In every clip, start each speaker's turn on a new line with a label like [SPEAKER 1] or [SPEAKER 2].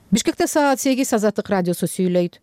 [SPEAKER 1] Бишкекте саат 8 Азаттык радиосу сүйлөйт.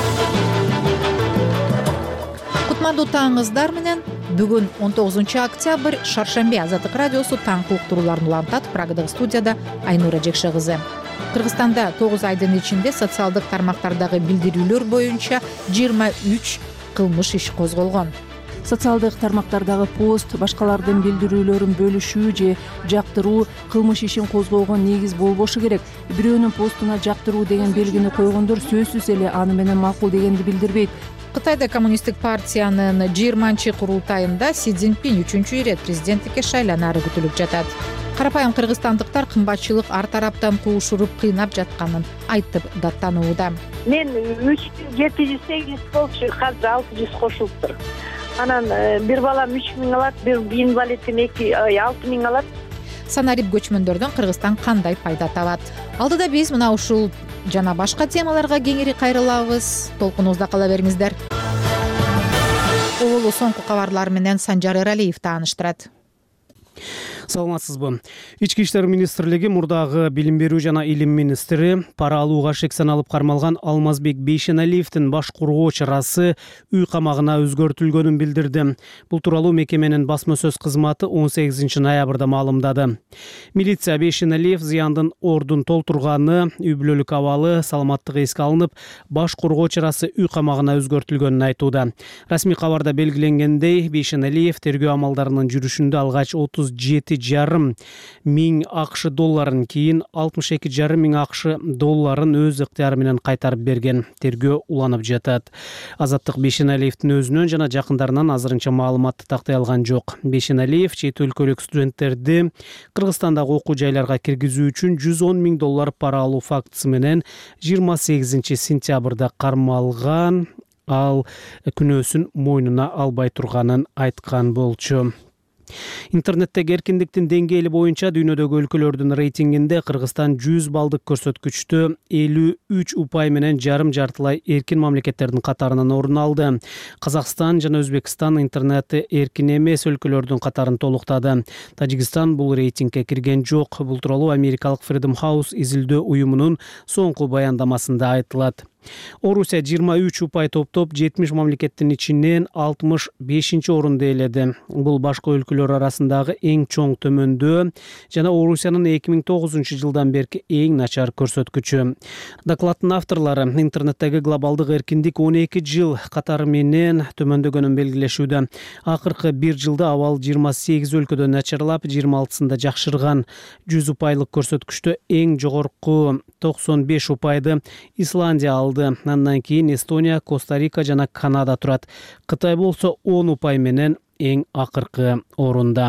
[SPEAKER 1] Кутмандуу таңыңыздар менен. Бүгүн 19 октябрь шаршембе. Азаттык радиосу таң уктурууларын улантат. Прагадагы студияда Айнура Жекше кызы. Кыргызстанда 9 айдын ичинде социалдык тармактардагы билдирүүлөр боюнча 23 кылмыш иш козголгон.
[SPEAKER 2] Социалдык тармактардагы пост, башкалардын билдирүүлөрүн бөлүшүү же жактыруу кылмыш ишин козгоого негиз болбошу керек. Бирөөнүн постуна жактыруу деген белгини койгондор сөзсүз эле аны менен макул дегенди билдирбейт.
[SPEAKER 1] Кытайда коммунисттик партиянын 20-курултайында Си Цзиньпин 3-чү ирет президенттикке шайланары күтүлүп жатат. Карапайым кыргызстандыктар кымбатчылык ар тараптан туушуруп кыйнап жатканын айтып даттанууда.
[SPEAKER 3] Мен 3708 болчу, азыр 600 кошулуптур. Анан бир балам 3000 алат, бир инвалидим 6000 алат.
[SPEAKER 1] Санарип көчмөндөрдөн Кыргызстан кандай пайда табат? Алдыда биз мына ушул жана башка темаларга кеңири кайрылабыз. Толкунубузда кала бериңиздер. Улуу соңку кабарлар менен Санжар Эралиев тааныштырат.
[SPEAKER 4] Саламатсызбы? Ички иштер министрлиги мурдагы билим берүү жана илим министри пара алууга шек саналып кармалган Алмазбек Бейшеналиевдин баш кургоо чарасы үй камагына өзгөртүлгөнүн билдирди. Бул тууралуу мекеменин басма сөз кызматы 18 ноябрда маалымдады. Милиция Бейшеналиев зыяндын ордун толтурганы, үй бүлөлүк абалы, саламаттыгы эске алынып, баш кургоо чарасы үй камагына өзгөртүлгөнүн айтууда. Расмий кабарда белгиленгендей, Бейшеналиев тергөө амалдарынын жүрүшүндө алгач 37,5 миң АКШ долларын, кийин 62,5 миң АКШ долларын өз ыктыяры менен кайтарып берген. Тергөө уланып жатат. Азаттык Бейшеналиевдин өзүнөн жана жакындарынан азырынча маалыматты тактай алган жок. Бейшеналиев чет өлкөлүк студенттерди Кыргызстандагы окуу жайларга киргизүү үчүн 110 миң доллар пара алуу фактысы менен 28 сентябрда кармалган, ал күнөөсүн мойнуна албай турганын айткан болчу. Интернеттеги эркиндиктин деңгээли боюнча дүйнөдөгү өлкөлөрдүн рейтингинде Кыргызстан 100 балдык көрсөткүчтө 53 упай менен жарым-жартылай эркин мамлекеттердин катарынан орун алды. Казакстан жана Өзбекстан интернети эркин эмес өлкөлөрдүн катарын толуктады. Тажикстан бул рейтингге кирген жок. Бул тууралуу америкалык Freedom House изилдөө уюмунун соңку баяндамасында айтылат. Орусия 23 упай топтоп 70 мамлекеттин ичинен 65 орунду ээледи. Бул башка өлкөлөр арасындагы эң чоң төмөндөө жана Орусиянын 2009 жылдан берки эң начар көрсөткүчү. Докладдын авторлору интернеттеги глобалдык эркиндик 12 жыл катары менен төмөндөгөнүн белгилешүүдө. Акыркы 1 жылда абал 28 өлкөдө начарлап, 26-сында жакшырган. 100 упайлык көрсөткүчтө эң жогорку 95 упайды Исландия алды. Андан кийин Эстония, Коста-Рика жана Канада турат. Кытай болсо 10 упай менен эң акыркы орунда.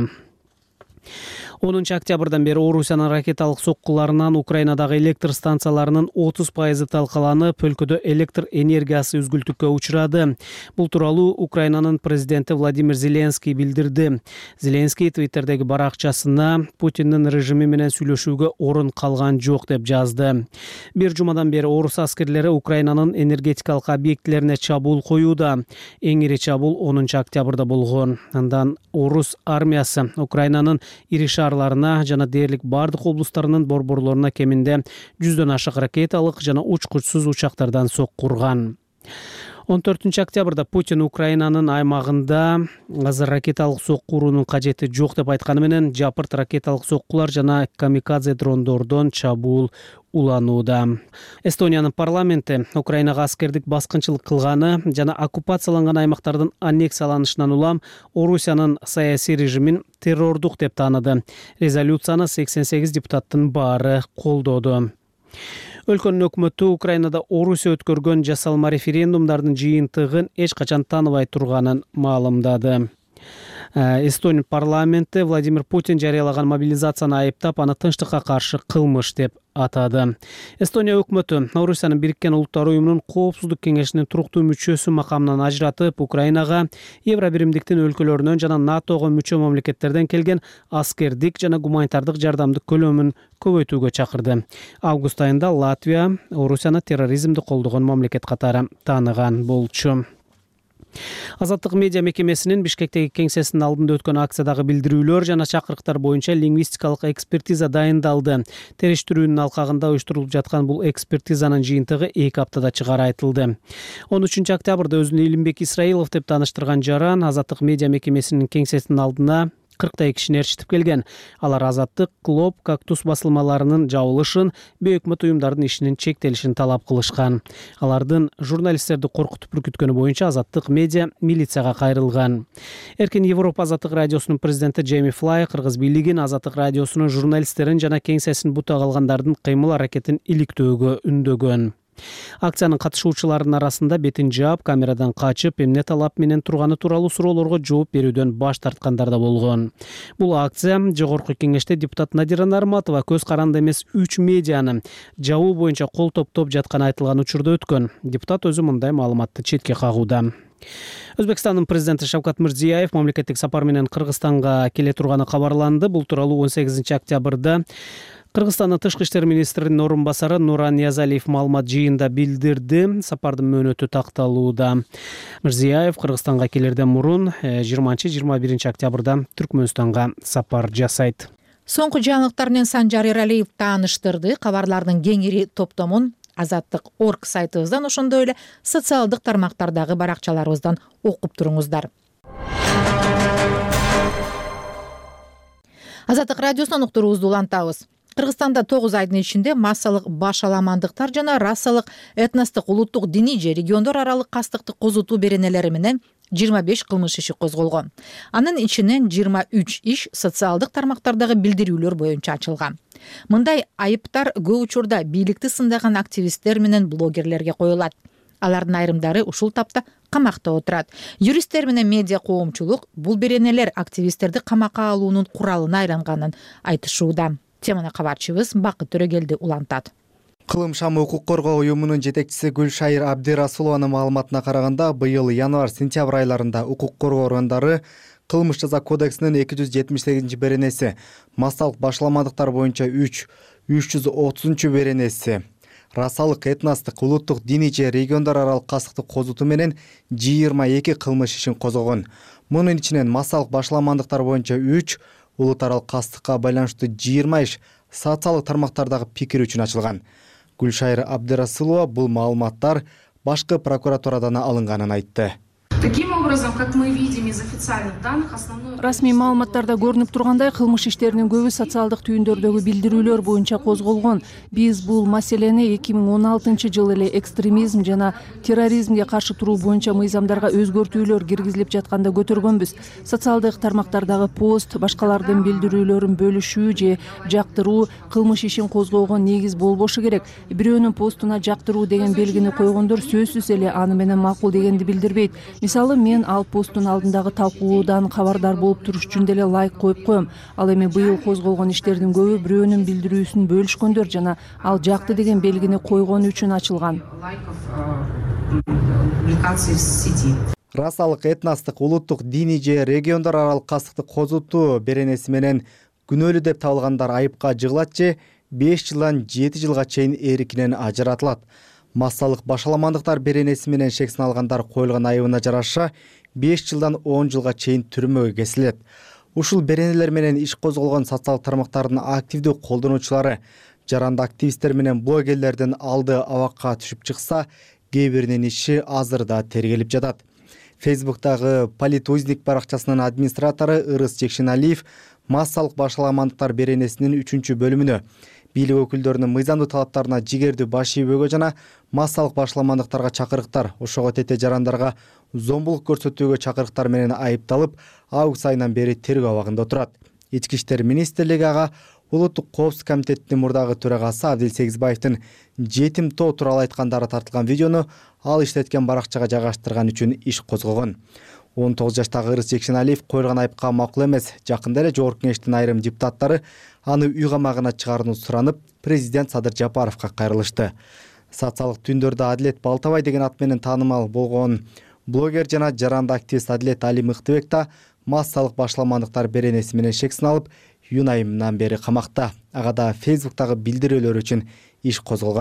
[SPEAKER 4] 10 октябрдан бери Орусиянын ракеталык соккуларынан Украинадагы электр станцияларынын 30% талкаланып, өлкөдө электр энергиясы үзгүлтүккө учурады. Бул тууралуу Украинанын президенти Владимир Зеленский билдирди. Зеленский Твиттердеги баракчасына Путиндин режими менен сүйлөшүүгө орун калган жок деп жазды. Бир жумадан бери орус аскерлери Украинанын энергетикалык объектилерине чабуул коюуда. Эң ири чабуул 10 октябрда болгон. Андан орус армиясы Украинанын ири шаарларына жана дээрлик бардык облустарынын борборлоруна кеминде 100дөн ашык ракеталык жана учкучсуз учактардан соккурган. 14 октябрда Путин Украинанын аймагында азыр ракеталык соккуруунун кажети жок деп айтканы менен жапырт ракеталык соккулар жана камикадзе дрондордон чабуул уланууда. Эстониянын парламенти Украинага аскердик баскынчылык кылганы жана оккупацияланган аймактардын аннексияланышынан улам Орусиянын саясий режимин террордук деп тааныды. Резолюцияны 88 депутаттын баары колдоду. Өлкөнүн өкмөтү Украинада Орусия өткөргөн жасалма референдумдардын жыйынтыгын эч качан тааныбай турганын маалымдады. Эстония парламенти Владимир Путин жарыялаган мобилизацияны айыптап, аны тынчтыкка каршы кылмыш деп атады. Эстония өкмөтү Орусиянын Бириккен Улуттар уюмунун коопсуздук кеңешинин туруктуу мүчөсү макамынан ажыратып, Украинага Евробиримдиктин өлкөлөрүнөн жана НАТОго мүчө мамлекеттерден келген аскердик жана гуманитардык жардамдын көлөмүн көбөйтүүгө чакырды. Август айында Латвия Орусияны терроризмди колдогон мамлекет катары тааныган болчу. Азаттык медиа мекемесинин Бишкектеги кеңсесинин алдында өткөн акциядагы билдирүүлөр жана чакырыктар боюнча лингвистикалык экспертиза дайындалды. Териштирүүнүн алкагында уюштурулуп жаткан бул экспертизанын жыйынтыгы 2 аптада чыгары айтылды. 13 октябрда өзүн Илимбек Исраилов деп тааныштырган Жаран Азаттык медиа мекемесинин кеңсесинин алдына 40 кишини ээрчитип келген. Алар Азаттык, Клоп, Кактус басылмаларынын жабылышын, бейөкмөт уюмдардын ишинин чектелишин талап кылышкан. Алардын журналисттерди коркутуп үркүткөнү боюнча Азаттык медиа милицияга кайрылган. Эркин Европа Азаттык радиосунун президенти Джейми Флай Кыргыз бийлигин Азаттык радиосунун журналисттерин жана кеңсесин бутак алгандардын кыймыл аракетин иликтөөгө үндөгөн. Акциянын катышуучуларынын арасында бетин жаап, камерадан качып, эмне талап менен турганы тууралуу суроолорго жооп берүүдөн баш тарткандар да болгон. Бул акция Жогорку кеңеште депутат Надира Нарматова көз каранды эмес 3 медианы жабуу боюнча кол топтоп жатканы айтылган учурда өткөн. Депутат өзү мындай маалыматты четке кагууда. Өзбекстандын президенти Шавкат Мирзиёев мамлекеттик сапар менен Кыргызстанга келе турганы кабарланды. Бул тууралуу 18 октябрда Кыргызстандын тышкы иштер министринин орун басары Нуран Ниязалиев маалымат жыйында билдирди. Сапардын мөөнөтү такталууда. Мирзиёев Кыргызстанга келерден мурун 20-21 октябрда Түркмөнстанга сапар жасайт.
[SPEAKER 1] Соңку жаңылыктар менен Санжар Эралиев тааныштырды. Кабарлардын кеңири топтомун Азаттык.орг сайтыбыздан, ошондой эле социалдык тармактардагы баракчаларыбыздан окуп туруңуздар. Азаттык радиосунан уктуруубузду улантабыз. Кыргызстанда 9 айдын ичинде массалык башаламандыктар жана расалык, этностук, улуттук, диний же региондор аралык кастыкты козутуу беренелери менен 25 кылмыш иши козголгон. Анын ичинен 23 иш социалдык тармактардагы билдирүүлөр боюнча ачылган. Мындай айыптар көп учурда бийликти сындаган активисттер менен блогерлерге коюлат. Алардын айрымдары ушул тапта камакта отурат. Юристтер менен медиа коомчулук бул беренелер активисттерди камакка алуунун куралына айланганын айтышууда. Теманы кабарчыбыз Бакыт Төрөгелди улантат.
[SPEAKER 5] Кылым шам укук коргоо уюмунун жетекчиси Гүлшайыр Абдирасулованын маалыматына караганда, быйыл январь-сентябрь айларында укук коргоо органдары Кылмыш жаза кодексинин 278 беренеси, массалык башаламандыктар боюнча 330 беренеси, расалык, этностук, улуттук, диний же региондор аралык кастыкты козутуу менен 22 кылмыш ишин козгогон. Мунун ичинен массалык башаламандыктар боюнча 3, улут аралык кастыкка байланыштуу 20 иш социалдык тармактардагы пикир үчүн ачылган. Гүлшайыр Абдирасулова бул маалыматтар башкы прокуратурадан алынганын айтты.
[SPEAKER 6] Таким образом, как мы видим из официальных данных, основной...
[SPEAKER 2] Расмий маалыматтарда көрүнүп тургандай, кылмыш иштеринин көбү социалдык түйүндөрдөгү билдирүүлөр боюнча козголгон. Биз бул маселени 2016 жылы эле экстремизм жана терроризмге каршы туруу боюнча мыйзамдарга өзгөртүүлөр киргизилип жатканда көтөргөнбүз. Социалдык тармактардагы пост, башкалардын билдирүүлөрүн бөлүшүү же жактыруу кылмыш ишин козгоого негиз болбошу керек. Бирөөнүн постуна жактыруу деген белгини койгондор сөзсүз эле аны менен макул дегенди билдирбейт. Мисалы, мен ал посттун алдындагы талкуудан кабардар болуп туруш үчүн деле лайк коюп коем. Ал эми быйыл козголгон иштердин көбү бирөөнүн билдирүүсүн бөлүшкөндөр жана ал жакты деген белгини койгон үчүн ачылган.
[SPEAKER 5] Расалык, этностук, улуттук, диний же региондор аралык кастыкты козутуу беренеси менен күнөөлүү деп табылгандар айыпка жыгылат же 5 жылдан 7 жылга чейин эркинен ажыратылат. Массалык башаламандыктар беренеси менен шексин алгандар коюлган айыбына жараша 5 жылдан 10 жылга чейин түрмөгө кесилет. Ушул беренелер менен иш козголгон социалдык тармактардын активдүү колдонуучулары, жаранды активисттер менен блогерлердин алды абакка түшүп чыкса, кээ биринин иши азыр да тергелип жатат. Фейсбуктагы Политузник баракчасынын администратору Ырыс Жекшеналиев массалык башаламандыктар беренесинин 3-бөлүмүнө бийлик өкүлдөрүнүн мыйзамдуу талаптарына жигердүү баш ийбөөгө жана массалык башаламандыктарга чакырыктар, ошого тете жарандарга зомбулук көрсөтүүгө чакырыктар менен айыпталып, август айынан бери тергөө абагында турат. Ички иштер министрлиги ага Улуттук коопсуздук комитетинин мурдагы төрагасы Абдил Сегизбаевдин жетим тоо тууралуу айткандары тартылган видеону ал иштеткен баракчага жайгаштырган үчүн иш козгогон. 19 жаштагы Ырыс Жекшеналиев коюлган айыпка макул эмес. Жакында эле Жогорку кеңештин айрым депутаттары аны үй камагына чыгарууну суранып, президент Садыр Жапаровго кайрылышты. Социалдык түйүндөрдө Адилет Балтабай деген ат менен таанымал болгон блогер жана жаранды активист Адилет Али Мыктыбек да массалык башаламандыктар беренеси менен шексин алып, июнь айынан бери камакта. Ага да Фейсбуктагы билдирүүлөр үчүн иш козголгон.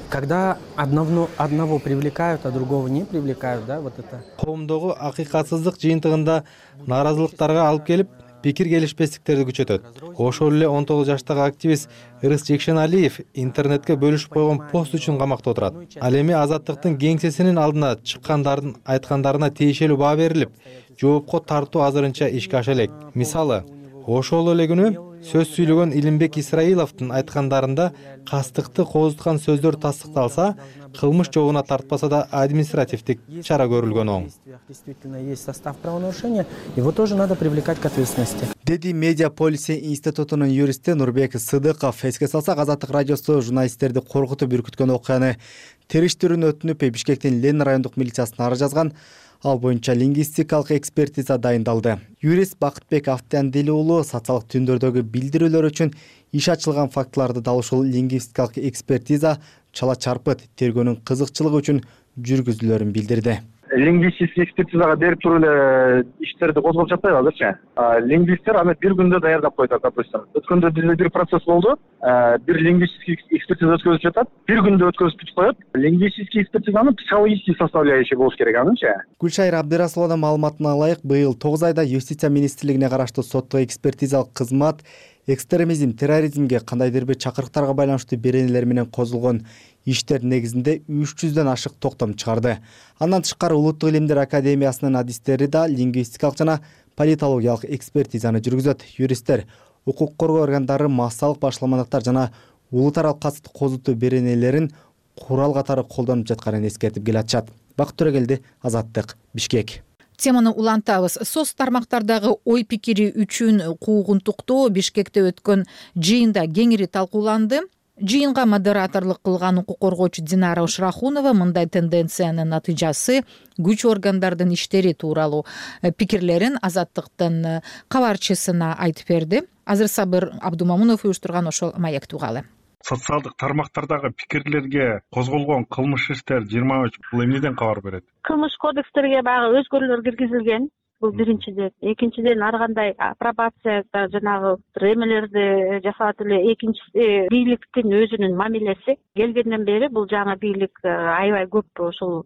[SPEAKER 7] Когда одного привлекают, а другого не привлекают, да, вот это.
[SPEAKER 5] Коомдогу акыйкатсыздык жыйынтыгында нааразылыктарга алып келип, пикир келишпестиктерди күчөтөт. Ошол эле 19 жаштагы активист Ырыс Жекшеналиев интернетке бөлүшүп койгон пост үчүн камакта отурат. Ал эми Азаттыктын кеңсесинин алдына чыккандардын айткандарына тиешелүү баа берилип, жоопко тартуу азырынча ишке аша элек. Мисалы, ошол эле күнү сөз сүйлөгөн Илимбек Исраиловдун айткандарында кастыкты козуткан сөздөр тастыкталса, кылмыш жобуна тартпаса да административдик чара көрүлгөн оң.
[SPEAKER 7] Действительно есть состав правонарушения, его тоже надо привлекать к ответственности.
[SPEAKER 5] Деди Медиа Полиси институтунун юристи Нурбек Сыдыков. Эске салсак, Азаттык радиосу журналисттерди коркутуп үркүткөн окуяны териштирүүнү өтүнүп Бишкектин Лен райондук милициясына арыз жазган. Ал боюнча лингвистикалык экспертиза дайындалды. Юрист Бакытбек Автандели уулу социалдык түндөрдөгү билдирүүлөр үчүн иш ачылган фактыларды дал ушул лингвистикалык экспертиза чала чарпыт тергөөнүн кызыкчылыгы үчүн жүргүзүлөрүн билдирди.
[SPEAKER 8] Лингвистик экспертизага берип туруп эле иштерди козгоп жатпайбы азырчы? Лингвисттер аны бир күндө даярдап коет, допустим. Өткөндө бизде бир процесс болду. Бир лингвистик экспертиза өткөзүп жатат. Бир күндө өткөзүп бүтүп коет. Лингвистик экспертизанын психологический составляющий болуш керек анычы.
[SPEAKER 5] Гүлшайыр Абдырасулованын маалыматына ылайык, быйыл 9 айда Юстиция министрлигине караштуу соттук экспертизалык кызмат экстремизм, терроризмге кандайдыр бир чакырыктарга байланыштуу беренелер менен козулгон иштер негизинде 300дөн ашык токтом чыгарды. Андан тышкары Улуттук илимдер академиясынын адистери да лингвистикалык жана политологиялык экспертизаны жүргүзөт. Юристтер укук коргоо органдары массалык башаламандыктар жана улут аралык касыт козутуу беренелерин курал катары колдонуп жатканын эскертип келатышат. Бакыт Төрөгелди, Азаттык, Бишкек.
[SPEAKER 1] Теманы улантабыз. Соц тармактардагы ой пикири үчүн куугунтуктоо Бишкекте өткөн жыйында кеңири талкууланды. Жыйынга модераторлук кылган укук коргоочу Динара Ушрахунова мындай тенденциянын натыйжасы күч органдардын иштери тууралуу пикирлерин Азаттыктын кабарчысына айтып берди. Азыр Сабыр Абдумамунов уюштурган ошол маекти угалы.
[SPEAKER 9] Социалдык тармактардагы пикирлерге козголгон кылмыш иштер 23 бул эмнеден кабар берет?
[SPEAKER 3] Кылмыш кодекстерге баягы өзгөрүүлөр киргизилген. Бул биринчиден. Экинчиден ар кандай апробацияда жанагы эмелерди жасап эле. Экинчиси бийликтин өзүнүн мамилеси. Келгенден бери бул жаңы бийлик аябай көп ушул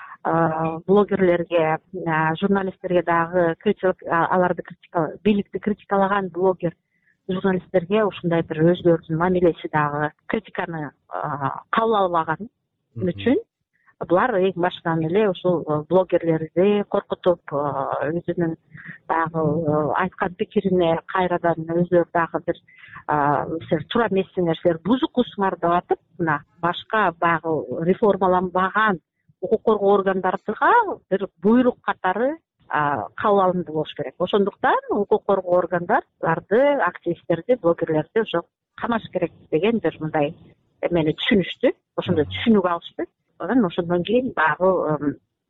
[SPEAKER 3] блогерлерге, журналисттерге дагы аларды бийликти критикалаган блогер журналисттерге ушундай бир өзгөрүүнүн мамилеси дагы критиканы кабыл албаган үчүн булар эң башынан эле ушул блогерлерди коркутуп, өзүнүн дагы айткан пикирине кайрадан өздөрү дагы бир силер туура эмессиңер, силер бузукусуңар деп атып, мына башка баягы реформаланбаган укук коргоо органдарга бир буйрук катары кабыл алынды болуш керек. Ошондуктан укук коргоо органдарды, активисттерди, блогерлерди ошо камаш керек деген бир мындай эмени түшүнүштү. Ошондой түшүнүк алышты. Анан ошондон кийин баягы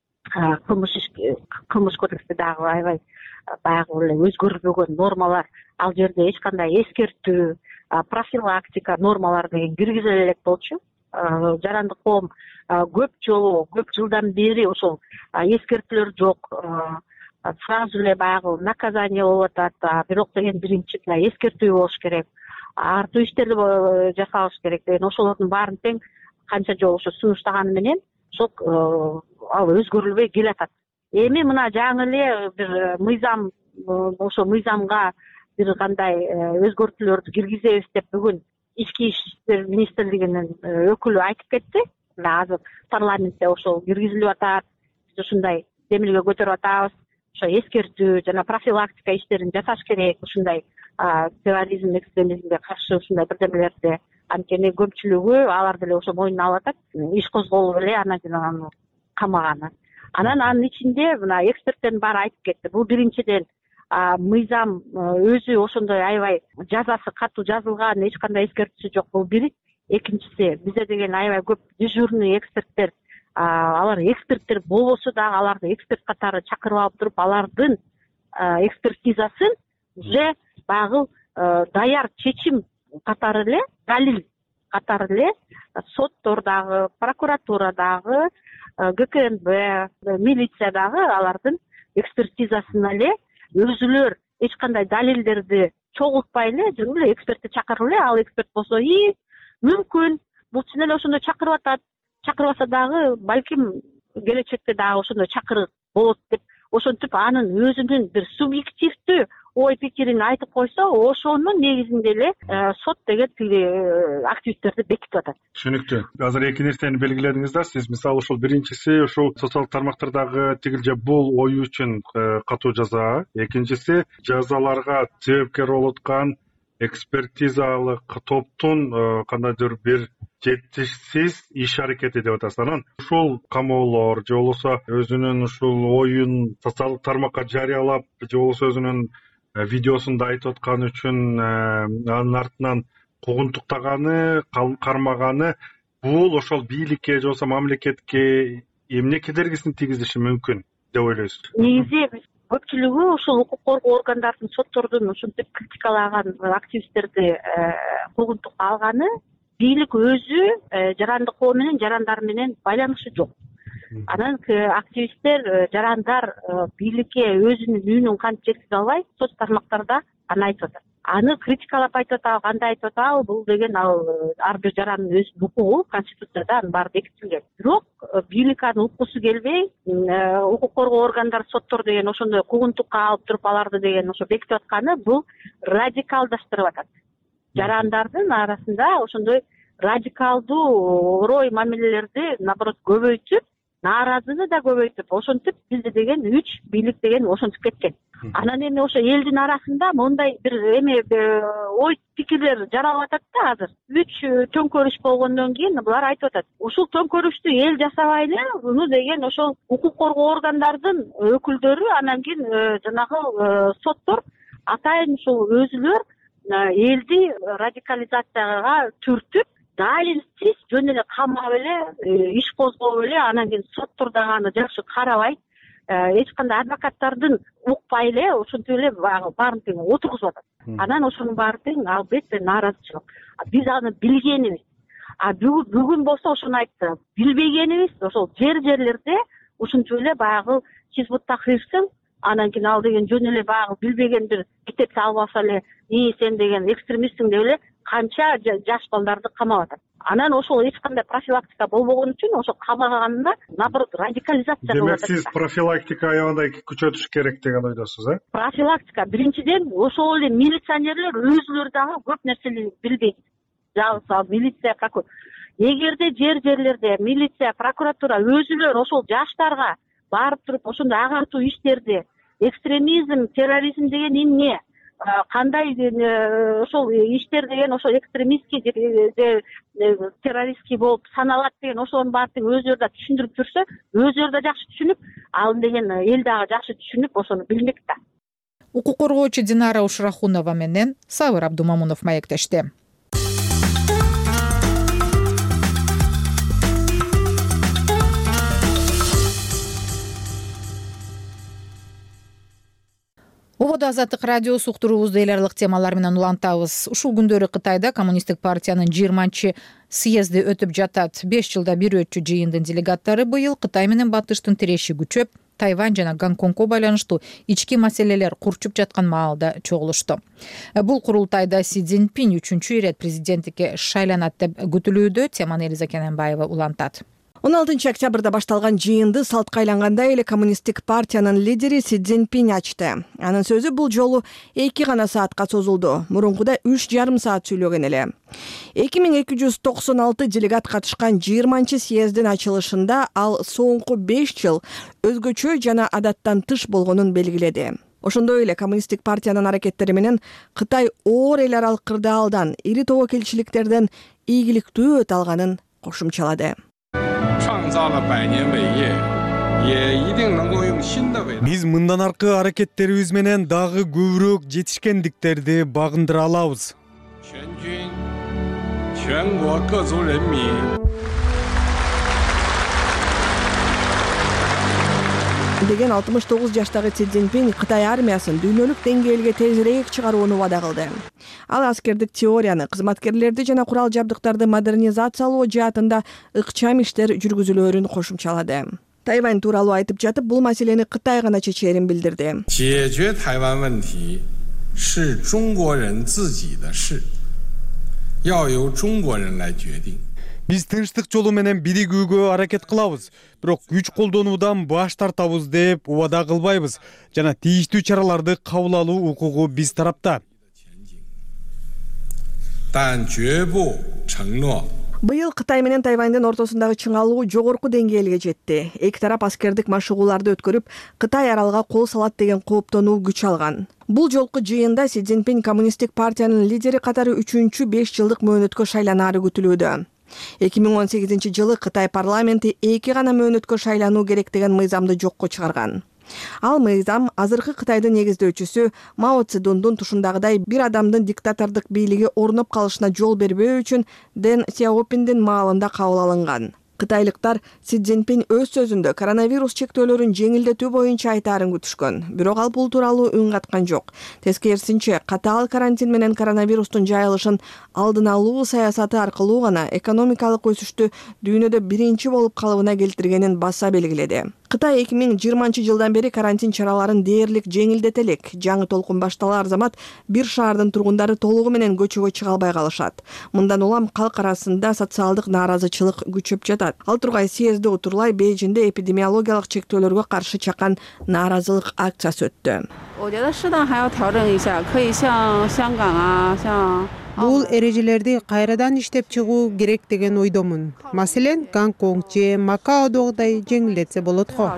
[SPEAKER 3] кылмыш кодексте дагы аябай баягы эле өзгөрүлбөгөн нормалар, ал жерде эч кандай эскертүү, профилактика нормалар деген киргизиле элек болчу. Жаранды коом көп жолу, көп жылдан бери ошол эскертүүлөр жок. Сразу эле баягы наказание болуп атат. Бирок деген биринчи эскертүү болуш керек. Артуу иштерди жасалыш керек деген ошолордун баарын тең канча жолу ошо сунуштаганы менен ошол ал өзгөрүлбөй келатат. Эми мына жаңы эле бир мыйзам, ошо мыйзамга бир кандай өзгөртүүлөрдү киргизебиз деп бүгүн Ички иштер министрлигинин өкүлү айтып кетти. Азыр парламентте ошол киргизилип атат. Биз ушундай демилге көтөрүп атабыз. Ошо эскертүү жана профилактика иштерин жасаш керек. Ушундай терроризм, экстремизмге каршы ушундай бирдемелерди. Анткени көпчүлүгү алар деле ошо мойнуна алып атат. Иш козголуп эле анан кийин аны камаганы. Анан анын ичинде мына эксперттердин баары айтып кетти. Бул биринчиден мыйзам өзү ошондой аябай жазасы катуу жазылган, эч кандай эскертүүсү жок, бул бири. Экинчиси, бизде деген аябай көп дежурный эксперттер, алар эксперттер болбосо дагы аларды эксперт катары чакырып алып туруп, алардын экспертизасын уже баягы даяр чечим катары эле, далил катары эле соттордагы, прокуратурадагы, ГКНБ, милициядагы алардын экспертизасына эле өзүлөр эч кандай далилдерди чогултпай эле, жүрүп эле экспертти чакырып эле, ал эксперт болсо мүмкүн чын эле ошондой чакырып атат. Чакырбаса дагы балким келечекте дагы ошондой чакырык болот деп ошентип анын өзүнүн бир субъективдүү ой пикирин айтып койсо, ошонун негизинде эле сот деген тиги активисттерди бекитип атат.
[SPEAKER 9] Түшүнүктүү. Азыр эки нерсени белгиледиңиз да. Сиз мисалы ушул биринчиси ушул социалдык тармактардагы тигил же бул ою үчүн катуу жаза, экинчиси жазаларга себепкер болуп аткан экспертизалык топтун кандайдыр бир жетишсиз иш аракети деп атасыз. Анан ушул камоолор же болбосо өзүнүн ушул оюн социалдык тармакка жарыялап же болбосо өзүнүн видеосунда айтып аткан үчүн анын артынан куугунтуктаганы, кармаганы бул ошол бийликке же болбосо мамлекетке эмне кедергисин тийгизиши мүмкүн деп ойлойсуз?
[SPEAKER 3] Негизи көпчүлүгү ушул укук коргоо органдардын, соттордун ушинтип критикалаган активисттерди куугунтукка алганы бийлик өзү жарандык коо менен, жарандар менен байланышы жок. Анан активисттер, жарандар бийликке өзүнүн үнүн кантип жеткизе албай, соц тармактарда аны айтып атат. Аны критикалап айтып атабы, кандай айтып атабы, бул деген ар бир жарандын өзүнүн укугу, конституцияда анын баары бекитилген. Бирок бийлик аны уккусу келбей, укук коргоо органдары, соттор деген ошондой куугунтукка алып туруп аларды деген ошо бекитип атканы бул радикалдаштырып атат. Жарандардын арасында ошондой радикалдуу орой мамилелерди наоборот көбөйтүп, нааразыны да көбөйтүп, ошентип бизде деген үч бийлик деген ошентип кеткен. Анан эми ошо элдин арасында мондай бир ой пикирлер жаралып атат да азыр. Үч төңкөрүш болгондон кийин булар айтып атат. Ушул төңкөрүштү эл жасабайлы, уну деген ошол укук коргоо органдардын өкүлдөрү, анан кийин жанагы соттор атайын ушул өзүлөр элди радикализацияга түртүп, далилсиз жөн эле камап эле, иш козгоп эле, анан кийин соттор дагы аны жакшы карабай, эч кандай адвокаттардын укпай эле, ошентип эле баарын тең отургузуп атат. Анан ошонун баары тең албетте нааразычылык. Биз аны билгенибиз. Бүгүн болсо ошону айтты. Билбегенибиз ошол жерлерде ушинтип эле баягы Хизбут Тахрирсың, анан кийин ал деген жөн эле баягы билбеген бир китеп салып алса эле, сен деген экстремистсиң деп эле канча жаш балдарды камап атат. Анан ошол эч кандай профилактика болбогон үчүн ошол камаганында наоборот радикализация болуп атат.
[SPEAKER 9] Демек сиз профилактика аябай күчөтүш керек деген ойдосуз,
[SPEAKER 3] Профилактика биринчиден ошол эле милиционерлер өзүлөрү дагы көп нерсени билбейт. Жалпы милиция, прокуратура. Эгерде жерлерде милиция, прокуратура өзүлөр ошол жаштарга барып туруп ошондой агартуу иштерди, экстремизм, терроризм деген эмне, кандай ошол иштер деген ошол экстремистский же террористский болуп саналат деген ошонун баарын өзүлөрү да түшүндүрүп жүрсө, өзүлөрү да жакшы түшүнүп, ал деген эл дагы жакшы түшүнүп ошону билмек да.
[SPEAKER 1] Укук коргоочу Динара Ушрахунова менен Сабыр Абдумамунов маектешти. Ободо Азаттык радиосу уктуруубузду эл аралык темалар менен улантабыз. Ушул күндөрү Кытайда коммунисттик партиянын 20-съезди өтүп жатат. 5 жылда бир өтчү жыйындын делегаттары быйыл Кытай менен Батыштын тиреши күчөп, Тайвань жана Гонконгго байланыштуу ички маселелер курчуп жаткан маалда чогулушту. Бул курултайда Си Цзиньпин 3-чү ирет президенттикке шайланат деп күтүлүүдө. Теманы Элиза Кененбаева улантат.
[SPEAKER 10] 16 октябрда башталган жыйынды салтка айлангандай эле коммунисттик партиянын лидери Си Цзиньпин ачты. Анын сөзү бул жолу 2 гана саатка созулду. Мурункуда 3,5 саат сүйлөгөн эле. 2296 делегат катышкан 20-съездин ачылышында ал соңку 5 жыл өзгөчө жана адаттан тыш болгонун белгиледи. Ошондой эле коммунисттик партиянын аракеттери менен Кытай оор эл аралык кырдаалдан, ири тобокелчиликтерден ийгиликтүү өтө алганын кошумчалады.
[SPEAKER 11] Биз мындан аркы аракеттерибиз менен дагы көбүрөөк жетишкендиктерди багындыра алабыз.
[SPEAKER 10] Деген 69 жаштагы Си Цзиньпин Кытай армиясын дүйнөлүк деңгээлге тезирээк чыгарууну вада кылды. Ал аскердик теорияны, кызматкерлерди жана курал жабдыктарды модернизациялоо жаатында ыкчам иштер жүргүзүлөөрүн кошумчалады. Тайвань тууралуу айтып жатып, бул маселени Кытай гана чечээрин билдирди.
[SPEAKER 11] Биз тынчтык жолу менен биригүүгө аракет кылабыз, бирок күч колдонуудан баш тартабыз деп убада кылбайбыз жана тийиштүү чараларды кабыл алуу укугу биз тарапта.
[SPEAKER 10] Быйыл Кытай менен Тайвандын ортосундагы чыңалуу жогорку деңгээлге жетти. Эки тарап аскердик машыгууларды өткөрүп, Кытай аралга кол салат деген кооптонуу күч алган. Бул жолку жыйында Си Цзиньпин коммунисттик партиянын лидери катары 3-5 жылдык мөөнөткө шайланаары күтүлүүдө. 2018 жылы Кытай парламенти 2 гана мөөнөткө шайлануу керек деген мыйзамды жокко чыгарган. Ал мыйзам азыркы Кытайдын негиздөөчүсү Мао Цзэдундун тушундагыдай бир адамдын диктатордук бийлиги орноп калышына жол бербөө үчүн Дэн Сяопиндин маалында кабыл алынган. Кытайлыктар Си Цзиньпин өз сөзүндө коронавирус чектөөлөрүн жеңилдетүү боюнча айтаарын күтүшкөн. Бирок ал бул тууралуу үн каткан жок. Тескерисинче, катаал карантин менен коронавирустун жайылышын алдын алуу саясаты аркылуу гана экономикалык өсүштү дүйнөдө биринчи болуп калыбына келтиргенин баса белгиледи. Кытай 2020 жылдан бери карантин чараларын дээрлик жеңилдете элек. Жаңы толкун башталар замат бир шаардын тургундары толугу менен көчөгө чыга албай калышат. Мындан улам калк арасында социалдык нааразычылык күчөп жатат. Ал тургай съезде утурлай Бейжиңде эпидемиологиялык чектөөлөргө каршы чакан нааразылык акциясы өттү.
[SPEAKER 12] Бул эрежелерди кайрадан иштеп чыгуу керек деген ойдомун. Маселен, Гонконг же Макаодогудай жеңилдетсе болот го.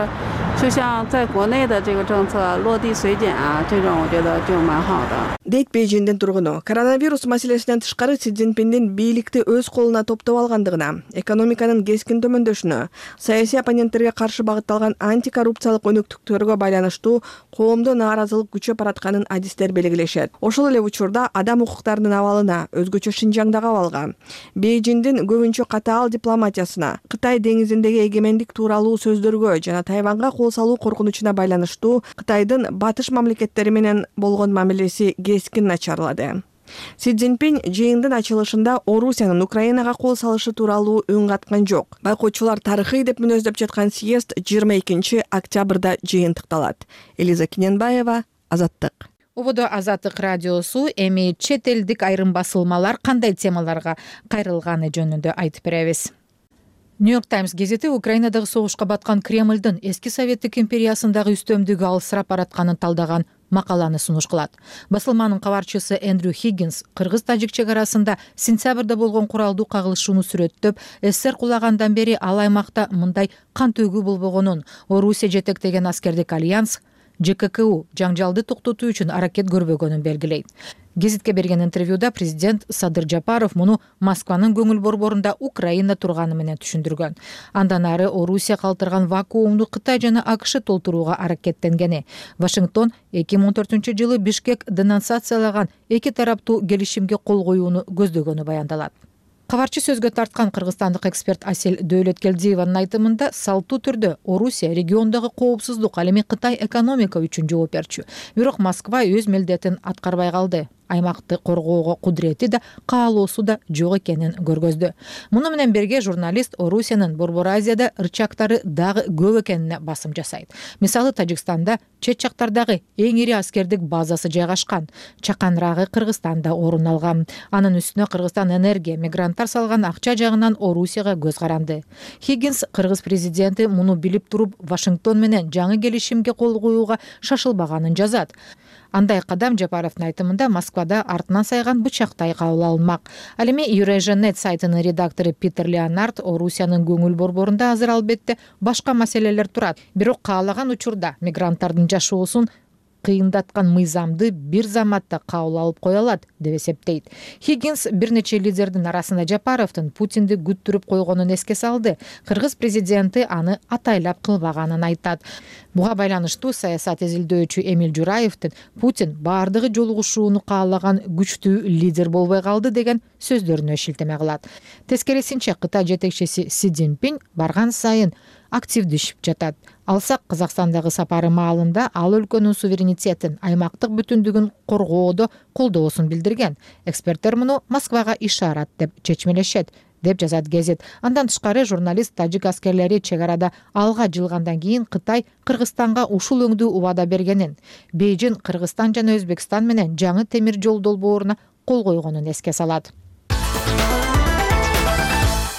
[SPEAKER 10] Дейт Бейжиңдин тургуну. Коронавирус маселесинен тышкары Си Цзиньпиндин бийликти өз колуна топтоп алгандыгына, экономиканын кескин төмөндөшүнө, саясий оппоненттерге каршы багытталган антикоррупциялык өнүктүктөргө байланыштуу коомдо нааразылык күчөп баратканын адистер белгилешет. Ошол эле учурда адам укуктарынын абалына, өзгөчө Шинжаңдагы абалга, Бейжиңдин көбүнчө катаал дипломатиясына, Кытай деңизиндеги эгемендик тууралуу сөздөргө жана Тайванга кол салуу коркунучуна байланыштуу Кытайдын батыш мамлекеттери менен болгон мамилеси кескин начарлады. Си Цзиньпин жыйындын ачылышында Орусиянын Украинага кол салышы тууралуу үн каткан жок. Байкоочулар тарыхый деп мүнөздөп жаткан съезд 22 октябрда жыйынтыкталат. Элиза Киненбаева, Азаттык.
[SPEAKER 1] Ободо Азаттык радиосу эми чет элдик айрым басылмалар кандай темаларга кайрылганы жөнүндө айтып беребиз. Нью-Йорк Таймс гезити Украинадагы согушка баткан Кремлдин эски Советтик империясындагы үстөмдүгү алысырап баратканын талдаган макаланы сунуш кылат. Басылманын кабарчысы Эндрю Хиггинс кыргыз-тажик чек арасында сентябрда болгон куралдуу кагылышууну сүрөттөп, СССР кулагандан бери ал аймакта мындай кан төгүү болбогонун, Орусия жетектеген аскердик альянс ЖККУ жаңжалды токтотуу үчүн аракет көрбөгөнүн белгилейт. Гезитке берген интервьюда президент Садыр Жапаров муну Москванын көңүл борборунда Украина турганы менен түшүндүргөн. Андан ары Орусия калтырган вакуумду Кытай жана АКШ толтурууга аракеттенгени. Вашингтон 2014 жылы Бишкек денонсациялаган эки тараптуу келишимге кол коюуну көздөгөнү баяндалат. Кабарчы сөзгө тарткан кыргызстандык эксперт Асель Дөөлөткелдиеванын айтымында салттуу түрдө Орусия региондогу коопсуздук, ал эми Кытай экономика үчүн жооп берчү. Бирок Москва өз милдетин аткарбай калды. Аймакты коргоого кудурети да, каалоосу да жок экенин көргөздү. Муну менен бирге журналист Орусиянын Борбор Азияда ырчактары дагы көп экенине басым жасайт. Мисалы, Тажикстанда чет жактардагы эң ири аскердик базасы жайгашкан. Чаканрагы Кыргызстанда орун алган. Анын үстүнө Кыргызстан энергия, мигранттар салган акча жагынан Орусияга көз каранды. Хиггинс кыргыз президенти муну билип туруп Вашингтон менен жаңы келишимге кол коюуга шашылбаганын жазат. Андай кадам, Жапаровдун айтымында, Москвада артынан сайган бычактай кабыл алынмак. Ал эми Eurasia.net сайтынын редактору Питер Леонард Орусиянын көңүл борборунда азыр албетте башка маселелер турат. Бирок каалаган учурда мигранттардын жашоосун кыйындаткан мыйзамды бир заматта кабыл алып кое алат деп эсептейт. Хиггинс бир нече лидердин арасында Жапаровдун Путинди күттүрүп койгонун эске салды. Кыргыз президенти аны атайлап кылбаганын айтат. Буга байланыштуу саясат изилдөөчү Эмиль Жураевдин Путин баардыгы жолугушууну каалаган күчтүү лидер болбой калды деген сөздөрүнө шилтеме кылат. Тескерисинче, Кытай жетекчиси Си Цзиньпин барган сайын активдешип жатат. Алсак, Казакстандагы сапары маалында ал өлкөнүн суверенитетин, аймактык бүтүндүгүн коргоодо колдоосун билдирген. Эксперттер муну Москвага ишарат деп чечмелешет, деп жазат гезит. Андан тышкары журналист тажик аскерлери чек арада алга жылгандан кийин Кытай Кыргызстанга ушул өңдүү убада бергенин, Бейжиң Кыргызстан жана Өзбекстан менен жаңы темир жол долбооруна кол койгонун эске салат.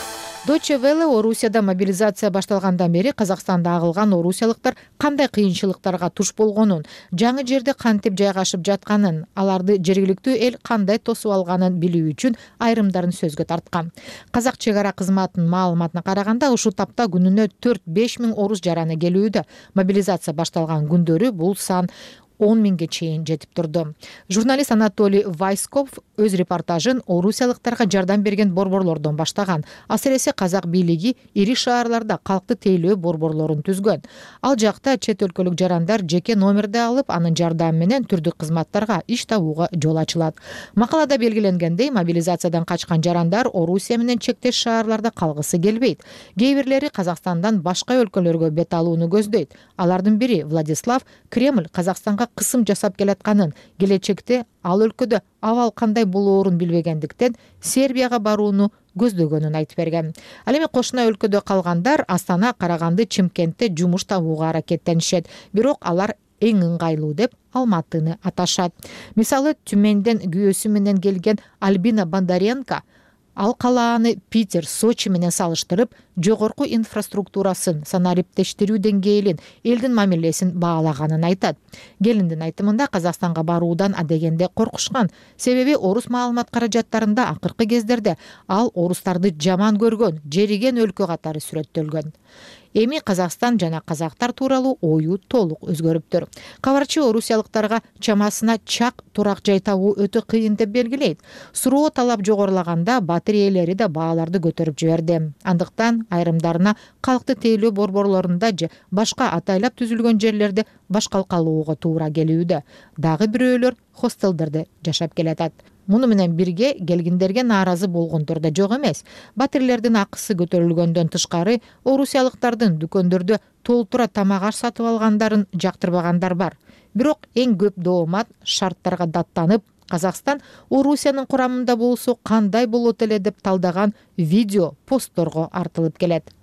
[SPEAKER 1] Deutsche Welle Орусияда мобилизация башталгандан бери Казакстанда агылган орусиялыктар кандай кыйынчылыктарга туш болгонун, жаңы жерде кантип жайгашып жатканын, аларды жергиликтүү эл кандай тосуп алганын билүү үчүн айрымдарын сөзгө тарткан. Казак чек ара кызматынын маалыматына караганда, ушул тапта күнүнө 4-5 миң орус жараны келүүдө. Мобилизация башталган күндөрү бул сан 10 миңге чейин жетип турду. Журналист Анатолий Вайсков өз репортажын орусиялыктарга жардам берген борборлордон баштаган. Асыресе казак бийлиги ири шаарларда калкты тейлөө борборлорун түзгөн. Ал жакта чет өлкөлүк жарандар жеке номерди алып, анын жардамы менен түрдүк кызматтарга иш табууга жол ачылат. Макалада белгиленгендей, мобилизациядан качкан жарандар Орусия менен чектеш шаарларда калгысы келбейт. Кээ бирлери Казакстандан башка өлкөлөргө бет алууну көздөйт. Алардын бири Владислав Кремль Казакстанга кысым жасап келатканын, келечекте ал өлкөдө абал кандай болоорун билбегендиктен Сербияга барууну көздөгөнүн айтып берген. Ал эми кошуна өлкөдө калгандар Астана, Караганды, Чымкентте жумуш табууга аракеттенишет. Бирок алар эң ыңгайлуу деп Алматыны аташат. Мисалы, Түмөндөн күйөөсү менен келген Альбина Бондаренко ал калааны Питер, Сочи менен салыштырып, жогорку инфраструктурасын, санариптештирүү деңгээлин, элдин мамилесин баалаганын айтат. Келиндин айтымында Казакстанга баруудан адегенде коркушкан. Себеби орус маалымат каражаттарында акыркы кездерде ал орустарды жаман көргөн, жериген өлкө катары сүрөттөлгөн. Эми Казакстан жана казактар тууралуу ою толук өзгөрүптүр. Кабарчы орусиялыктарга чамасына чак турак жай табуу өтө кыйын деп белгилейт. Суроо талап жогорулаганда батир ээлери да бааларды көтөрүп жиберди. Андыктан айрымдарына калкты тейлөө борборлорунда же башка атайлап түзүлгөн жерлерде башкал калууга туура келүүдө. Дагы бирөөлөр хостелдерде жашап келатат. Муну менен бирге келгиндерге нааразы болгондор да жок эмес. Батирлердин акысы көтөрүлгөндөн тышкары, орусиялыктардын дүкөндөрдө толтура тамак аш сатып алгандарын жактырбагандар бар. Бирок эң көп доомат шарттарга даттанып, Казакстан Орусиянын курамында болсо кандай болот эле деп талдаган видео постторго артылып келет.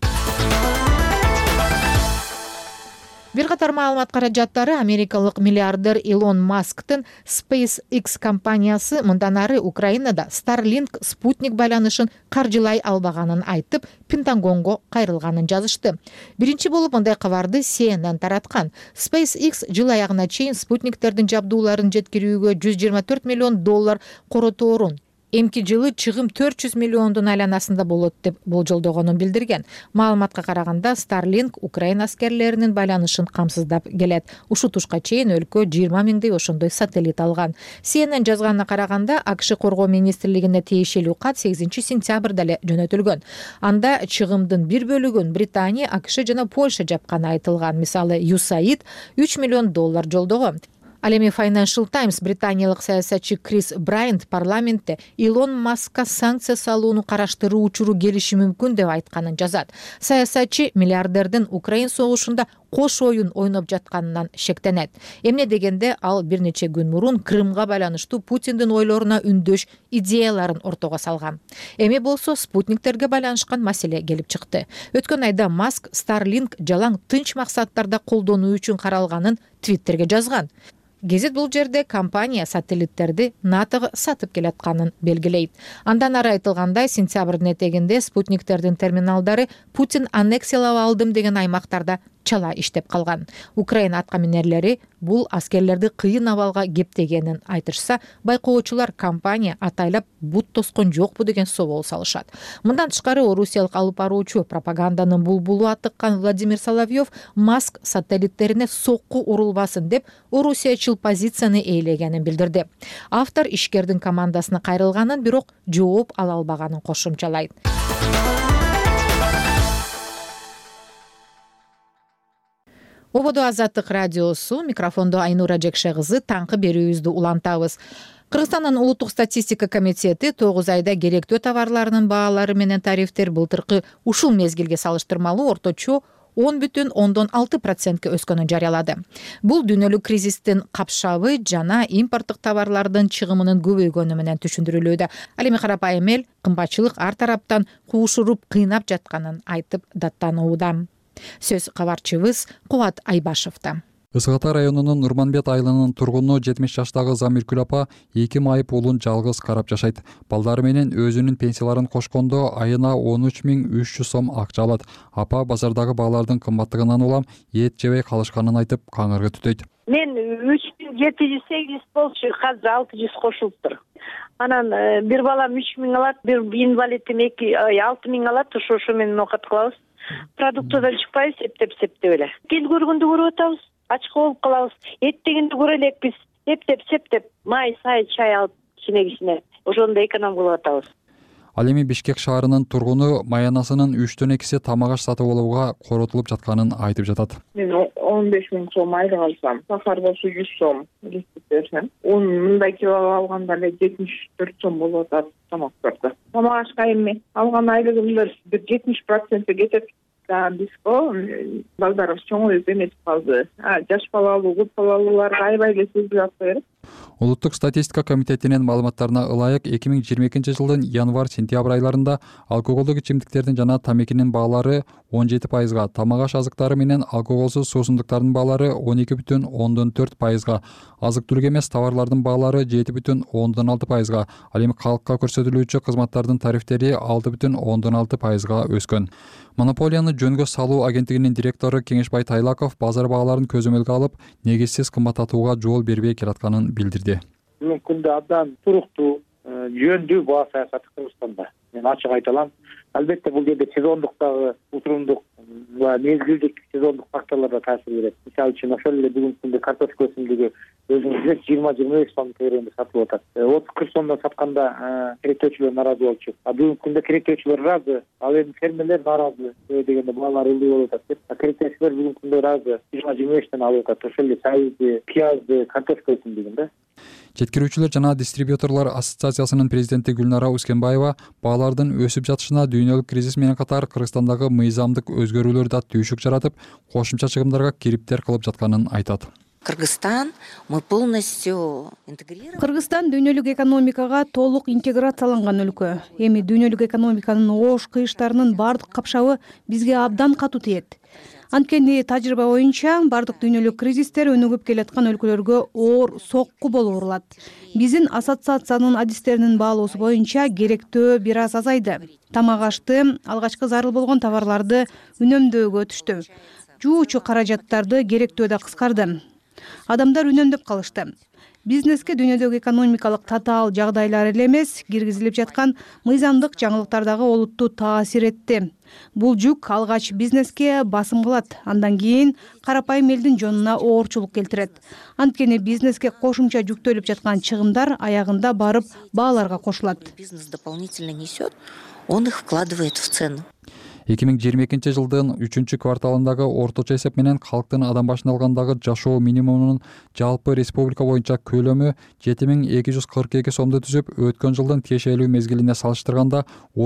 [SPEAKER 1] Бир катар маалымат каражаттары америкалык миллиардер Илон Масктын SpaceX компаниясы мындан ары Украинада Starlink спутник байланышын каржылай албаганын айтып, Пентагонго кайрылганын жазышты. Биринчи болуп мындай кабарды CNN тараткан. SpaceX жыл аягына чейин спутниктердин жабдууларын жеткирүүгө $124 миллион короторун, эмки жылы чыгым 400 миллиондун айланасында болот деп болжолдогонун билдирген. Маалыматка караганда Starlink Украина аскерлеринин байланышын камсыздап келет. Ушул тушка чейин өлкө 20 миңдей ошондой сателлит алган. CNN жазганына караганда АКШ коргоо министрлигине тиешелүү кат 8 сентябрда эле жөнөтүлгөн. Анда чыгымдын бир бөлүгүн Британия, АКШ жана Польша жапканы айтылган. Мисалы, USAID $3 миллион жолдогон. Ал эми Financial Times британиялык саясатчы Крис Брайант парламентте Илон Маска санкция салууну караштыруу учуру келиши мүмкүн деп айтканын жазат. Саясатчы миллиардердин Украин согушунда кош оюн ойноп жатканынан шектенет. Эмне дегенде ал бир нече күн мурун Крымга байланыштуу Путиндин ойлоруна үндөш идеяларын ортого салган. Эми болсо спутниктерге байланышкан маселе келип чыкты. Өткөн айда Маск Starlink жалаң тынч максаттарда колдонуу үчүн каралганын Твиттерге жазган. Гезит бул жерде компания сателлиттерди НАТОго сатып келатканын белгилейт. Андан ары айтылгандай, сентябрдын этегинде спутниктердин терминалдары Путин аннексиялап алдым деген аймактарда чала иштеп калган. Украина аткаминерлери бул аскерлерди кыйын абалга кептегенин айтышса, байкоочулар компания атайлап бут тоскон жокпу деген собол салышат. Мындан тышкары орусиялык алып баруучу пропаганданын булбулу атыккан Владимир Соловьев Маск сателлиттерине сокку урулбасын деп орусиячыл позицияны ээлегенин билдирди. Автор ишкердин командасына кайрылганын, бирок жооп ала албаганын кошумчалайт. Ободо Азаттык радиосу, микрофондо Айнура Жекше кызы, таңкы берүүбүздү улантабыз. Кыргызстандын улуттук статистика комитети 9 айда керектүү товарларынын баалары менен тарифтер былтыркы ушул мезгилге салыштырмалуу орточо 10,6% өскөнүн жарыялады. Бул дүйнөлүк кризистин капшабы жана импорттук товарлардын чыгымынын көбөйгөнү менен түшүндүрүлүүдө. Ал эми карапайым эл кымбатчылык ар тараптан куушуруп кыйнап жатканын айтып даттанууда. Сөз кабарчыбыз Кубат Айбашевда.
[SPEAKER 13] Ысык Ата районунун Нурманбет айылынын тургуну 70 жаштагы Замиркүл апа 2 майып уулун жалгыз карап жашайт. Балдары менен өзүнүн пенсияларын кошкондо айына 13.300 сом акча алат. Апа базардагы баалардын кымбаттыгынан улам эт жебей калышканын айтып каңырга түтөйт.
[SPEAKER 14] Мен 3708 болчу, азыр 600 кошулуптур. Анан бир балам 3000 алат, бир инвалидим 6000 алат, ошо менен оокат кылабыз. Продуктыдан чыкпайбыз, септеп эле. Кел көргөндө көрүп атабыз, ачка болуп калабыз. Эт дегенде көрө элекпиз. Септеп, май, сай, чай алып кичине. Ошондо эконом кылып атабыз.
[SPEAKER 13] Ал эми Бишкек шаарынын тургуну маянасынын 3дөн 2си тамак аш сатып алууга коротулуп жатканын айтып жатат.
[SPEAKER 15] Мен 15.000 сом айлык алсам, сафар болсо 100 сом берсем, мындай кило алганда эле 74 сом болуп атат тамактарда. Тамак ашка эми алган айлыгымдын 70% кетет. Бизго балдарыбыз чоң эмес калды. Жаш балалуу, көп балалууларга аябай эле сезилип атпайбы?
[SPEAKER 13] Улуттук статистика комитетинин маалыматтарына ылайык 2022 жылдын январь-сентябрь айларында алкоголдук ичимдиктердин жана тамекинин баалары 17%, тамак аш азыктары менен алкоголсуз суусундуктардын баалары 12,4%, азык-түлүк эмес товарлардын баалары 7,6%, ал эми калкка көрсөтүлүүчү кызматтардын тарифтери 6,6%га өскөн. Монополияны жөнгө салуу агенттигинин директору Кеңешбай Тайлаков базар бааларын көзөмөлгө алып, негизсиз кымбаттатууга жол бербей келатканын билдирди.
[SPEAKER 16] Бүгүнкү күндө абдан туруктуу, жөндүү баа саясаты Кыргызстанда. Мен ачык айта алам. Албетте бул жерде сезондуктагы утурумдук ва мезгилдик сезондук факторлор да таасир берет. Мисалы үчүн ошол эле бүгүнкү күндө картофель өсүмдүгү өзүңүз билесиз 20-25 сом кырында сатылып атат. 30-40 сомдон сатканда керектөөчүлөр нааразы болчу. Бүгүнкү күндө керектөөчүлөр ыраазы, ал эми фермерлер нааразы дегенде баалар ылдый болуп атат деп. Керектөөчүлөр бүгүнкү күндө ыраазы 20-25тен алып атат. Ошол эле сайызды, пиязды, картофель өсүмдүгүн да.
[SPEAKER 13] Жеткирүүчүлөр жана дистрибьюторлор ассоциациясынын президенти Гүлнара Ускенбаева баалардын өсүп жатышына дүйнөлүк кризис менен катар Кыргызстандагы мыйзамдык өзгөрүүлөр да түйшүк жаратып, кошумча чыгымдарга кириптер кылып жатканын айтат.
[SPEAKER 17] Кыргызстан мы полностью интегрированы.
[SPEAKER 2] Кыргызстан дүйнөлүк экономикага толук интеграцияланган өлкө. Эми дүйнөлүк экономиканын оош кыйыштарынын бардык капшабы бизге абдан катуу тиет. Анткени тажрыйба боюнча бардык дүйнөлүк кризистер өнүгүп келаткан өлкөлөргө оор сокку болуп урулат. Биздин ассоциациянын адистеринин баалоосу боюнча керектөө бир аз азайды. Тамак ашты, алгачкы зарыл болгон товарларды үнөмдөөгө өтүштү. Жуучу каражаттарды керектөө да кыскарды. Адамдар үнөмдөп калышты. Бизнеске дүйнөдөгү экономикалык татаал жагдайлар эле эмес, киргизилип жаткан мыйзамдык жаңылыктар дагы олуттуу таасир этти. Бул жүк алгач бизнеске басым кылат, андан кийин карапайым элдин жонуна оорчулук келтирет. Анткени бизнеске кошумча жүктөлүп жаткан чыгымдар аягында барып бааларга кошулат.
[SPEAKER 17] Бизнес дополнительно несет, он их вкладывает в цену.
[SPEAKER 13] 2022 жылдын 3-кварталындагы орточо эсеп менен калктын адам башына алгандагы жашоо минимумунун жалпы республика боюнча көлөмү 7242 сомду түзүп, өткөн жылдын тиешелүү мезгилине салыштырганда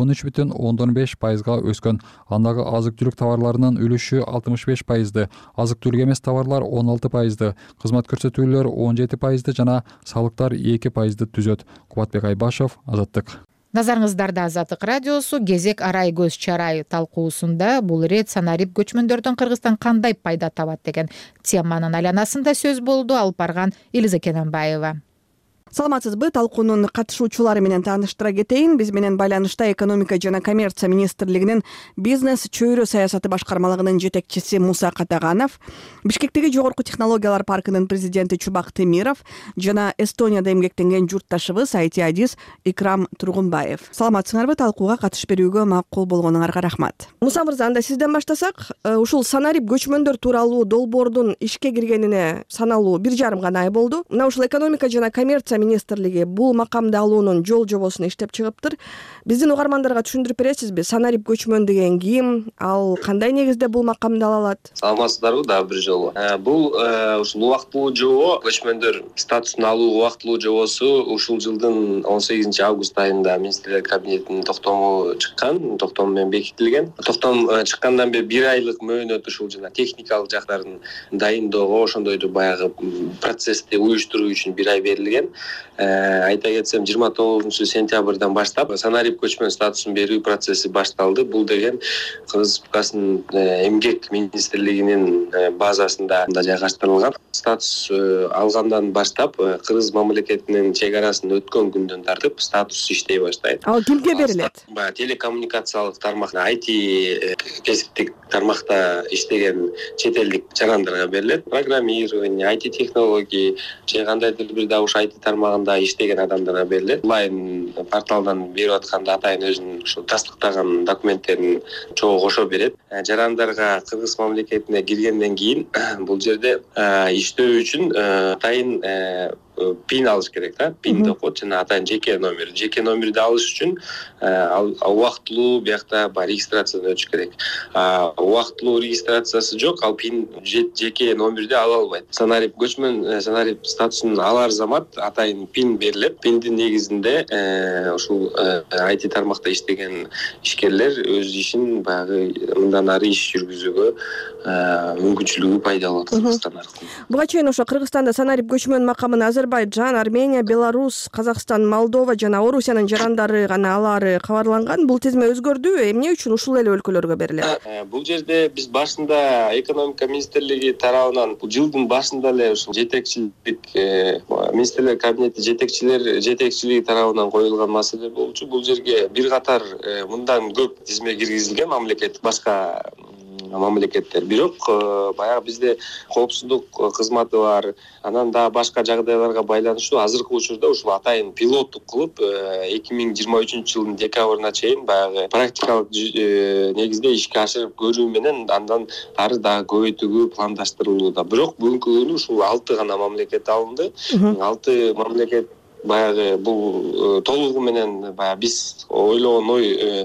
[SPEAKER 13] 13,5%га өскөн. Андагы азык-түлүк товарларынын үлүшү 65%, азык-түлүк эмес товарлар 16%, кызмат көрсөтүүлөр 17% жана салыктар 2% түзөт. Кубатбек Айбашев, Азаттык.
[SPEAKER 1] Назарыңыздарда Азаттык радиосу кезек арай көз чарай талкуусунда бул ирет санарип көчмөндөрдөн Кыргызстан кандай пайда табат деген теманын айланасында сөз болду. Алып барган Элиза Кененбаева.
[SPEAKER 10] Саламатсызбы, талкуунун катышуучулары менен тааныштыра кетейин. Биз менен байланышта экономика жана коммерция министрлигинин бизнес чөйрө саясаты башкармалыгынын жетекчиси Муса Катаганов, Бишкектеги жогорку технологиялар паркынын президенти Чубак Темиров жана Эстонияда эмгектенген журтташыбыз IT-адис Икрам Тургунбаев. Саламатсыңарбы, талкууга катышып берүүгө макул болгонуңарга рахмат. Муса мырза, анда сизден баштасак, ушул санарип көчмөндөр тууралуу долбоордун ишке киргенине саналуу 1,5 гана ай болду. Мына ушул экономика жана коммерция министрлиги бул макамды алуунун жол жобосун иштеп чыгыптыр. Биздин угармандарга түшүндүрүп бересизби? Санарип көчмөн деген ким? Ал кандай негизде бул макамды ала алат?
[SPEAKER 18] Саламатсыздарбы, дагы бир жолу. Бул ушул убактылуу жобо, көчмөндөр статусун алуу убактылуу жобосу ушул жылдын 18 август айында министрлер кабинетинин токтому чыккан, токтом менен бекитилген. Токтом чыккандан бери 1 айлык мөөнөт ушул жана техникалык жактарын дайындоого, ошондойду баягы процессти уюштуруу үчүн 1 ай берилген. айта кетсем 29 сентябрдан баштап санарип көчмөн статусун берүү процесси башталды. Бул деген Кыргыз Республикасынын эмгек министрлигинин базасында жайгаштырылган. Статус алгандан баштап Кыргыз мамлекетинин чек арасын өткөн күндөн тартып статус иштей баштайт.
[SPEAKER 10] Ал кимге берилет?
[SPEAKER 18] Телекоммуникациялык тармак, IT кесиптик тармакта иштеген чет элдик жарандарга берилет. Программирование, IT технология же кандайдыр бир уш IT тармагында иштеген адамдарга берилет. Онлайн порталдан берип атканда атайын өзүнүн ушу тастыктаган документтерин чогуу кошо берет. Жарандарга Кыргыз мамлекетине киргенден кийин бул жерде иштөө үчүн атайын пин алыш керек да. Пин деп коет, жана атайын жеке номер. Жеке номерди алыш үчүн убактылуу биякта регистрациядан өтүш керек. Убактылуу регистрациясы жок, ал пин жеке номерди ала албайт. Санарип көчмөн санарип статусун алар замат атайын пин берилет. Пиндин негизинде ушул IT тармакта иштеген ишкерлер өз ишин баягы мындан ары иш жүргүзүүгө мүмкүнчүлүгү пайда болот Кыргызстан аркылуу.
[SPEAKER 10] Буга чейин ошо Кыргызстанда санарип көчмөн макамын Азербайджан, Армения, Беларусь, Казакстан, Молдова жана Орусиянын жарандары гана алары кабарланган. Бул тизме өзгөрдүбү? Эмне үчүн ушул эле өлкөлөргө берилет?
[SPEAKER 18] Бул жерде биз башында экономика министрлиги тарабынан жылдын башында эле ушул жетекчилик министрлер кабинети жетекчилиги тарабынан коюлган маселе болчу. Бул жерге бир катар мындан көп тизме киргизилген башка мамлекеттер. Бирок баягы бизде коопсуздук кызматы бар, анан да башка жагдайларга байланыштуу азыркы учурда ушул атайын пилоттук кылып 2023-жылдын декабрына чейин баягы практикалык негизде ишке ашырып көрүү менен андан ары дагы көбөйтүүгө пландаштырылууда. Бирок бүгүнкү күнү ушул 6 гана мамлекет алынды. 6 мамлекет баягы бул толугу менен баягы биз ойлогон ой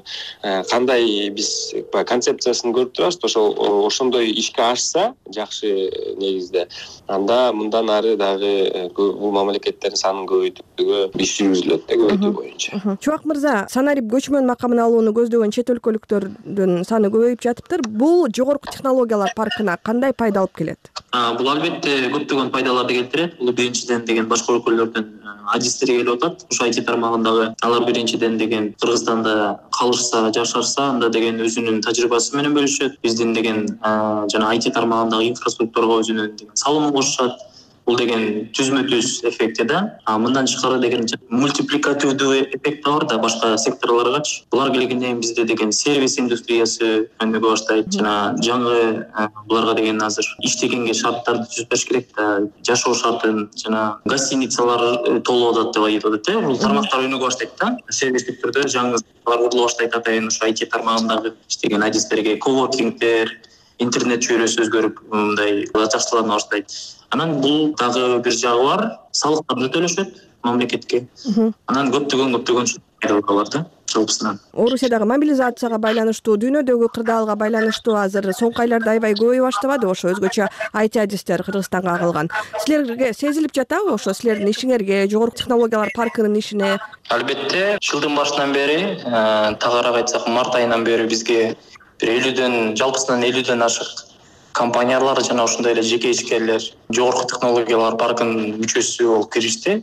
[SPEAKER 18] кандай биз концепциясын көрүп турабыз. Ошондой ишке ашса жакшы негизде. Анда мындан ары дагы бул мамлекеттердин санын көбөйтүүгө иш жүргүзүлөт көбөйтүү боюнча.
[SPEAKER 10] Чубак мырза, санарип көчмөн макамын алууну көздөгөн чет өлкөлүктөрдүн саны көбөйүп жатыптыр. Бул жогорку технологиялар паркына кандай пайда алып келет?
[SPEAKER 19] Бул албетте көптөгөн пайдаларды келтирет. Бул биринчиден деген башка өлкөлөрдөн адистер келип атат. Ушу IT тармагындагы алар биринчиден деген Кыргызстанда калышса, жашарса, анда деген өзүнүн тажрыйбасы менен бөлүшөт. Биздин деген жана IT тармагындагы инфраструктурага өзүнүн салымын кошушат. Бул деген түзмө-түз эффекти да. Мындан тышкары деген мультипликативдүү эффект бар да башка секторларгачы. Булар келгенден бизде деген сервис индустриясы өнүгө баштайт. Жана жаңы буларга деген азыр иштегенге шарттарды түзүш керек да. Жашоо шартын жана гостиницалар толуп атат деп айтып атат. Бул тармактар өнүгө баштайт да. Сервис сектордо жаңы курулуп баштайт атайын ушу IT тармагындагы иштеген адистерге коворкингдер, интернет чөйрөсү өзгөрүп мындай жакшылана баштайт. Анан бул дагы бир жагы бар, салыктарды төлөшөт мамлекетке. Анан көптөгөн пайдалар бар да жалпысынан.
[SPEAKER 10] Орусиядагы мобилизацияга байланыштуу, дүйнөдөгү кырдаалга байланыштуу азыр соңку айларда аябай көбөйө баштабады ошо өзгөчө IT адистер Кыргызстанга кагылган. Силерге сезилип жатабы ошо силердин ишиңерге, жогорку технологиялар паркынын ишине?
[SPEAKER 19] Албетте, жылдын башынан бери, тагыраак айтсак, март айынан бери бизге бир 50ден, жалпысынан 50ден ашык компаниялар жана ошондой эле жеке ишкерлер жогорку технологиялар паркынын мүчөсү болуп киришти.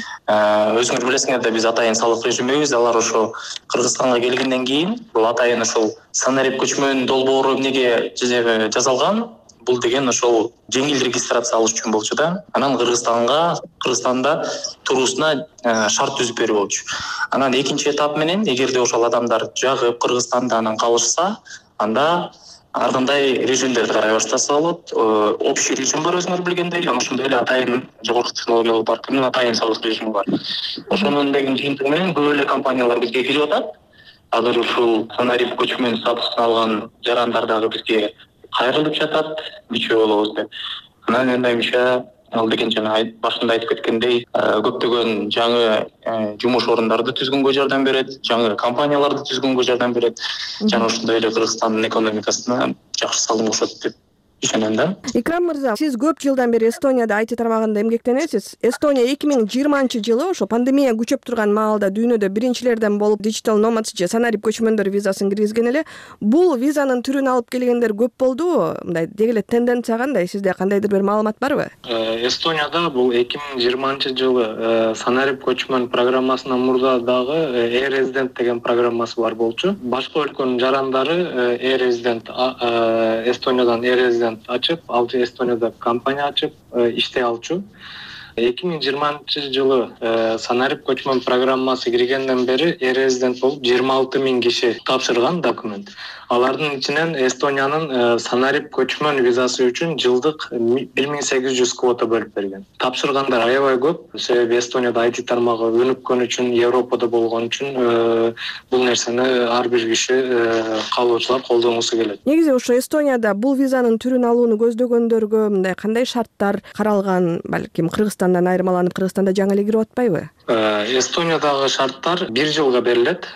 [SPEAKER 19] Өзүңөр билесиңер да биз атайын салык режимибиз, алар ошо Кыргызстанга келгенден кийин бул атайын ошол санарип көчмөн долбоору эмнеге жасалган? Бул деген ошол жеңил регистрация алыш үчүн болчу да. Анан Кыргызстанда туруусуна шарт түзүп берүү болчу. Анан экинчи этап менен эгерде ошол адамдар жагып Кыргызстанда анан калышса, анда ар кандай режимдерди карай баштаса болот. Общий режим бар өзүңөр билгендей, ошондой эле атайын жогорку технологиялык паркынын атайын салык режими бар. Ошонун деген жыйынтыгы менен көп эле компаниялар бизге кирип атат. Азыр ушул санарип көчмөн статусун алган жарандар дагы бизге кайрылып жатат, бичөө болобуз деп. Анан мындайча ал деген жана башында айтып кеткендей, көптөгөн жаңы жумуш орундарды түзгөнгө жардам берет, жаңы компанияларды түзгөнгө жардам берет, жана ошондой эле Кыргызстандын экономикасына жакшы салым кошот деп ишенем да.
[SPEAKER 10] Икрам мырза, сиз көп жылдан бери Эстонияда IT тармагында эмгектенесиз. Эстония 2020-жылы ошо пандемия күчөп турган маалда дүйнөдө биринчилерден болуп digital nomads же санарип көчмөндөр визасын киргизген эле. Бул визанын түрүн алып келгендер көп болдубу? Мындай деги эле тенденция кандай? Сизде кандайдыр бир маалымат барбы?
[SPEAKER 19] Эстонияда бул 2020-жылы санарип көчмөн программасынан мурда дагы e-resident деген программасы бар болчу. Башка өлкөнүн жарандары e-resident Эстониядан e-resident ачып, ал Эстонияда компания ачып иштей алчу. 2020-жылы санарип көчмөн программасы киргенден бери e-resident болуп 26 000 киши тапшырган документ. Алардын ичинен Эстониянын санарип көчмөн визасы үчүн жылдык 1800 квота бөлүп берген. Тапшыргандар аябай көп. Себеби Эстонияда IT тармагы өнүккөн үчүн, Европада болгон үчүн бул нерсени ар бир киши каалоочулар колдонгусу келет.
[SPEAKER 10] Негизи ошо Эстонияда бул визанын түрүн алууну көздөгөндөргө мындай кандай шарттар каралган? Балким Кыргызстандан айырмаланып, Кыргызстанда жаңы эле кирип атпайбы?
[SPEAKER 19] Эстониядагы шарттар 1 жылга берилет.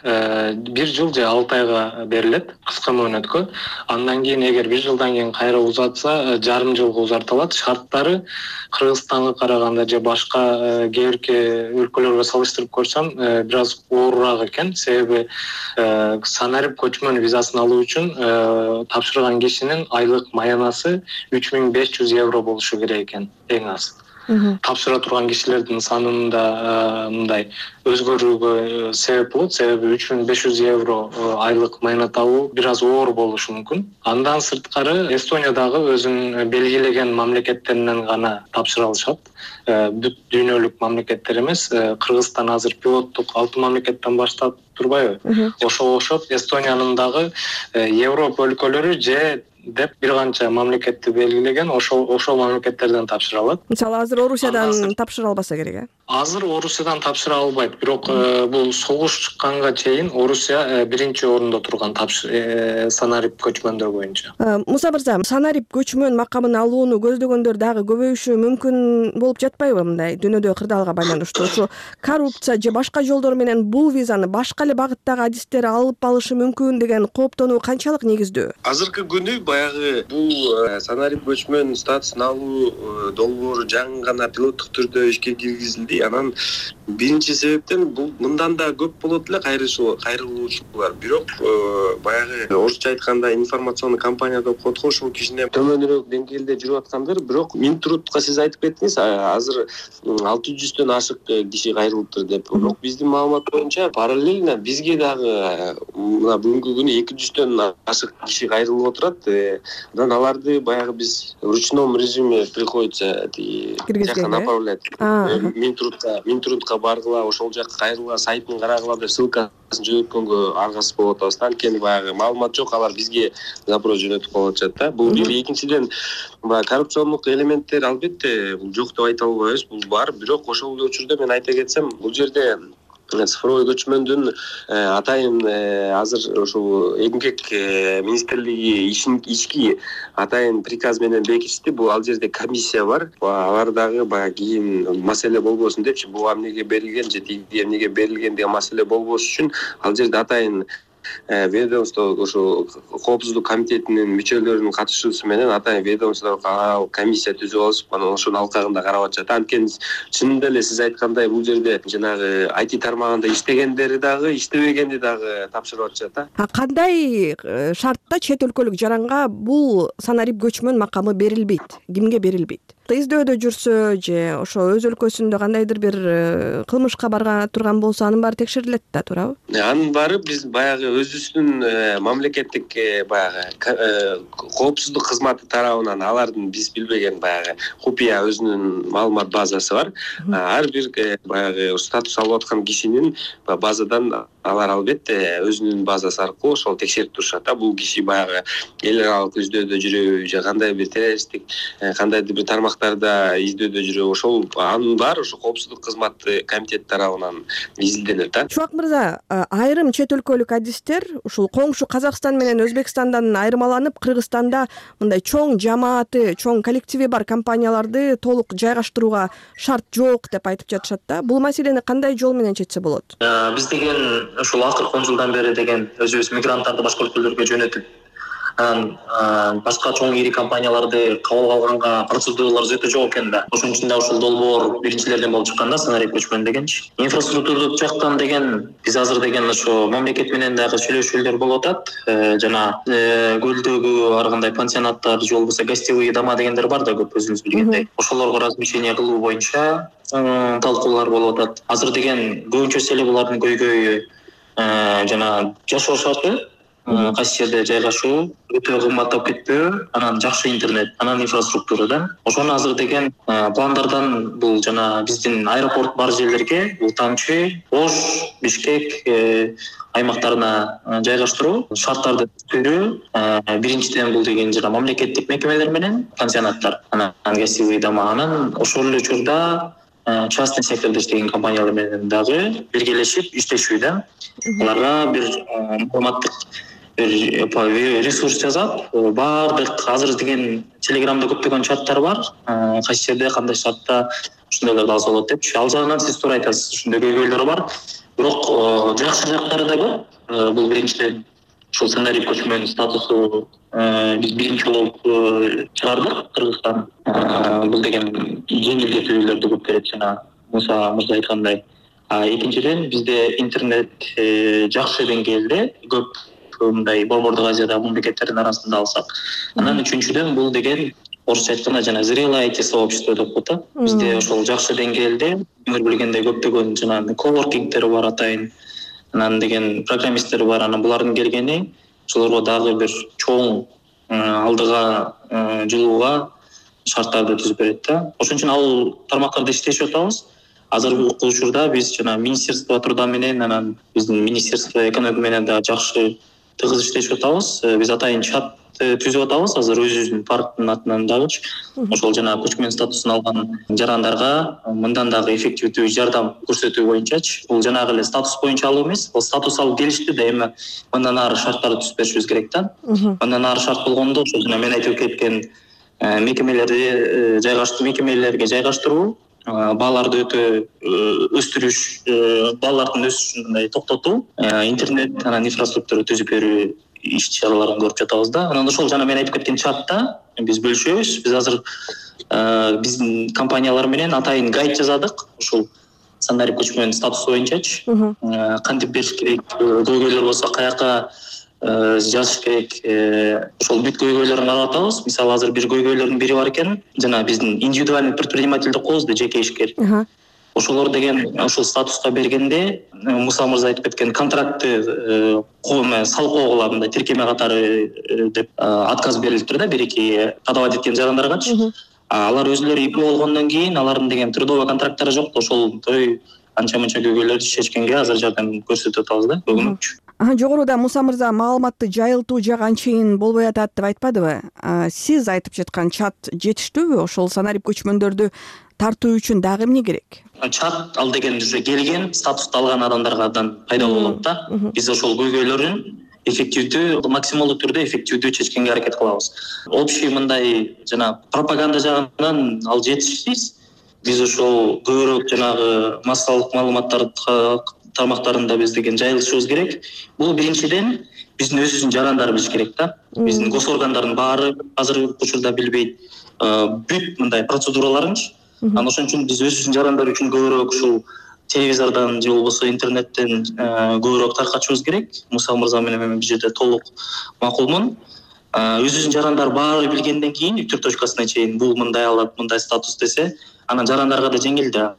[SPEAKER 19] 1 жыл же 6 айга берилет. Кыска мөөнөткө. Андан кийин эгер 1 жылдан кийин кайра узатса, жарым жылга узартылат. Шарттары Кыргызстанга караганда же башка кээ бирки өлкөлөргө салыштырып көрсөм, бир аз оорураак экен. Себеби санарип көчмөн визасын алуу үчүн тапшырган кишинин айлык маянасы 3500 евро болушу керек экен, эң аз. Тапшыра турган кишилердин санында мындай өзгөрүүгө себеп болот. Себеби 3500 евро айлык майна табуу бир аз оор болушу мүмкүн. Андан сырткары Эстониядагы өзүнүн белгилеген мамлекеттеринен гана тапшыра алышат. Бүт дүйнөлүк мамлекеттер эмес. Кыргызстан азыр пилоттук 6 мамлекеттен баштап турбайбы? Ошого окшоп Эстониянын дагы Европа өлкөлөрү же деп бир канча мамлекетти белгилеген, ошол мамлекеттерден тапшыра алат.
[SPEAKER 10] Мисалы азыр Орусиядан тапшыра албаса керек,
[SPEAKER 19] Азыр Орусиядан тапшыра албайт, бирок бул согуш чыкканга чейин Орусия биринчи орунда турган санарип көчмөндөр боюнча.
[SPEAKER 10] Муса мырза, санарип көчмөн макамын алууну көздөгөндөр дагы көбөйүшү мүмкүн болуп жатпайбы мындай дүйнөдө кырдаалга байланыштуу? Ошо коррупция же башка жолдор менен бул визаны башка эле багыттагы адистер алып алышы мүмкүн деген кооптонуу канчалык негиздүү?
[SPEAKER 18] Азыркы күнү баягы бул санарип көчмөн статусун алуу долбоору жаңы гана пилоттук түрдө ишке киргизилди. Анан биринчи себептен бул мындан да көп болот эле кайрылуучулар. Бирок баягы орусча айтканда информационный компания деп коет го, ушул кишинен төмөнүрөөк деңгээлде жүрүп аткандар. Бирок Минтрудка сиз айтып кеттиңиз, азыр 600төн ашык киши кайрылыптыр деп. Бирок биздин маалымат боюнча параллельно бизге дагы мына бүгүнкү күнү 200төн ашык киши кайрылып отурат. Анан аларды баягы биз в ручном режиме приходится жакка направлять. Минтрудка баргыла, ошол жакка кайрыла, сайтын карагыла деп ссылкасын жөнөткөнгө аргасыз болуп атабыз. Анткени баягы маалымат жок, алар бизге запрос жөнөтүп коюп атышат да. Бул бир. Экинчиден, баягы коррупциондук элементтер албетте бул жок деп айта албайбыз, бул бар. Бирок ошол эле учурда мен айта кетсем, бул жерде цифровой көчмөндүн атайын азыр ошол эмгек министрлиги ички атайын приказ менен бекитти. Бул ал жерде комиссия бар. Алар дагы баягы кийин маселе болбосун депчи, бул эмнеге берилген же тиги эмнеге берилген деген маселе болбош үчүн ал жерде атайын ведомство ошо коопсуздук комитетинин мүчөлөрүнүн катышуусу менен атайын ведомстволук комиссия түзүп алышып, анан ошонун алкагында карап атышат. Анткени чынында эле сиз айткандай бул жерде жанагы IT тармагында иштегендери дагы, иштебегени дагы тапшырып атышат.
[SPEAKER 10] Кандай шартта чет өлкөлүк жаранга бул санарип көчмөн макамы берилбейт? Кимге берилбейт? Издөөдө жүрсө же ошо өз өлкөсүндө кандайдыр бир кылмышка барган турган болсо анын баары текшерилет да, туурабы?
[SPEAKER 18] Анын баары биз баягы өзүбүздүн мамлекеттик баягы коопсуздук кызматы тарабынан алардын биз билбеген баягы купуя өзүнүн маалымат базасы бар. Ар бир баягы статус алып аткан кишинин базадан алар албетте өзүнүн базасы аркылуу ошол текшерип турушат да. Бул киши баягы эл аралык издөөдө жүрөбү же кандай бир террористтик кандайдыр бир тармактарда издөөдө жүрөбү, ошол анын баары ошо коопсуздук кызматы комитет тарабынан изилденет да.
[SPEAKER 10] Чубак мырза, айрым чет өлкөлүк адистер ушул коңшу Казакстан менен Өзбекстандан айырмаланып, Кыргызстанда мындай чоң жамааты, чоң коллективи бар компанияларды толук жайгаштырууга шарт жок деп айтып жатышат да. Бул маселени кандай жол менен чечсе болот?
[SPEAKER 19] Биз деген ушул акыркы 10 жылдан бери деген өзүбүз мигранттарды башка өлкөлөргө жөнөтүп анан башка чоң ири компанияларды кабыл алганга процедуралар өтө жок экен да. Ошонун ичинде ушул долбоор биринчилерден болуп чыккан да, сценарий көчмөн дегенчи. Инфраструктурдук жактан деген биз азыр деген ошо мамлекет менен дагы сүйлөшүүлөр болуп атат. Жана көлдөгү ар кандай пансионаттар же болбосо гостевые дома дегендер бар да, көп өзүңүз билгендей. Ошолорго размещение кылуу боюнча талкуулар болуп атат. Азыр деген көбүнчөсү эле булардын көйгөйү жана жашоо шарты, кайсы жерде жайгашуу, өтө кымбаттап кетпөө, анан жакшы интернет, анан инфраструктура да. Ошону азыр деген пландардан бул жана биздин аэропорт бар жерлерге бул Тамчы, Ош, Бишкек аймактарына жайгаштыруу, шарттарды түзүү. Биринчиден бул деген жана мамлекеттик мекемелер менен пансионаттар, анан гостевые дома, анан ошол эле учурда частный сектордо иштеген компаниялар менен дагы биргелешип иштешүү да. Аларга бир маалыматтык ресурс жасап, баардык азыр деген Телеграмда көптөгөн чаттар бар. Кайсы жерде кандай шартта ушундайларды алса болот депчи. Ал жагынан сиз туура айтасыз, ушундай көйгөйлөр бар. Бирок жакшы жактары да көп. Бул биринчиден ушул сценарий көчмөн статусу биз биринчи болуп чыгардык Кыргызстан. Бул деген жеңилдетүүлөрдү көп берет, жана Муса мырза айткандай. Экинчиден бизде интернет жакшы деңгээлде, көп мындай Борбордук Азияда мамлекеттердин арасында алсак. Анан үчүнчүдөн бул деген орусча айтканда жана зрелое IT сообщество деп коет да. Бизде ошол жакшы деңгээлде, өңүр билгендей көптөгөн жана коворкингдер бар атайын. Анан деген программисттер бар. Анан булардын келгени ошолорго дагы бир чоң алдыга жылууга шарттарды түзүп берет да. Ошон үчүн ал тармактарда иштешип атабыз. Азыркы учурда биз жана Министерство труда менен, анан биздин Министерство экономика менен да жакшы тыгыз иштешип атабыз. Биз атайын чат түзүп атабыз азыр өзүбүздүн парктын атынан дагычы. Ошол жана көчмөн статусун алган жарандарга мындан дагы эффективдүү жардам көрсөтүү боюнчачы. Бул жанагы эле статус боюнча алуу эмес, бул статус алып келишти да, эми мындан ары шарттарды түзүп беришибиз керек да. Мындан ары шарт болгондо ошол жана мен айтып кеткен мекемелерге жайгаштыруу, бааларды өтө өстүрүш, баалардын өсүшүн токтотуу, интернет, анан инфраструктура түзүп берүү иш-чараларын көрүп жатабыз да. Анан ошол жана мен айтып кеткен чатта биз бөлүшөбүз. Биз азыр биздин компаниялар менен атайын гайд жазадык. Ушул сценарий көчмөн статусу боюнчачы. Кантип бериш керек, көйгөйлөр болсо каяка жазыш керек. Ошол бүт көйгөйлөрүн карап атабыз. Мисалы азыр бир көйгөйлөрдүн бири бар экен, жана биздин индивидуальный предприниматель деп коебуз да, жеке ишкер. Ошолор деген ошол статуска бергенде Муса мырза айтып кеткен контрактты салкоого мындай тиркеме катары деп отказ берилиптир да, бир-эки кадават эткен жарандаргачы. Алар өзүлөрү ИП болгондон кийин алардын деген трудовой контракттары жок да, ошолтой анча-мынча көйгөйлөрдү чечкенге азыр жардам көрсөтүп атабыз да, көмөкчү.
[SPEAKER 10] Жогоруда Муса мырза маалыматты жайылтуу жагы анчейин болбой атат деп айтпадыбы? Сиз айтып жаткан чат жетиштүүбү? Ошол сценарий көчмөндөрдү тартуу үчүн дагы эмне керек?
[SPEAKER 19] Чат ал деген бизде келген статусту алган адамдардан пайда болот да. Биз ошол көйгөйлөрүн эффективдүү, максималдуу түрдө эффективдүү чечкенге аракет кылабыз. Общий мындай жана пропаганда жагынан ал жетишсиз. Биз ошол көбүрөөк жанагы массалык маалыматтар тармактарында биз деген жайылышыбыз керек. Бул биринчиден биздин өзүбүздүн жарандар билиш керек да. Биздин госоргандардын баары азыркы учурда билбейт бүт мындай процедураларынчы. Анан ошон үчүн биз өзүбүздүн жарандар үчүн көбүрөөк ушул телевизордон же болбосо интернеттен көбүрөөк таркатышыбыз керек. Муса мырза менен мен бул жерде толук макулмун. Өзүбүздүн жарандар баары билгенден кийин үктүр точкасына чейин бул мындай алат, мындай статус десе, анан жарандарга да жеңил да.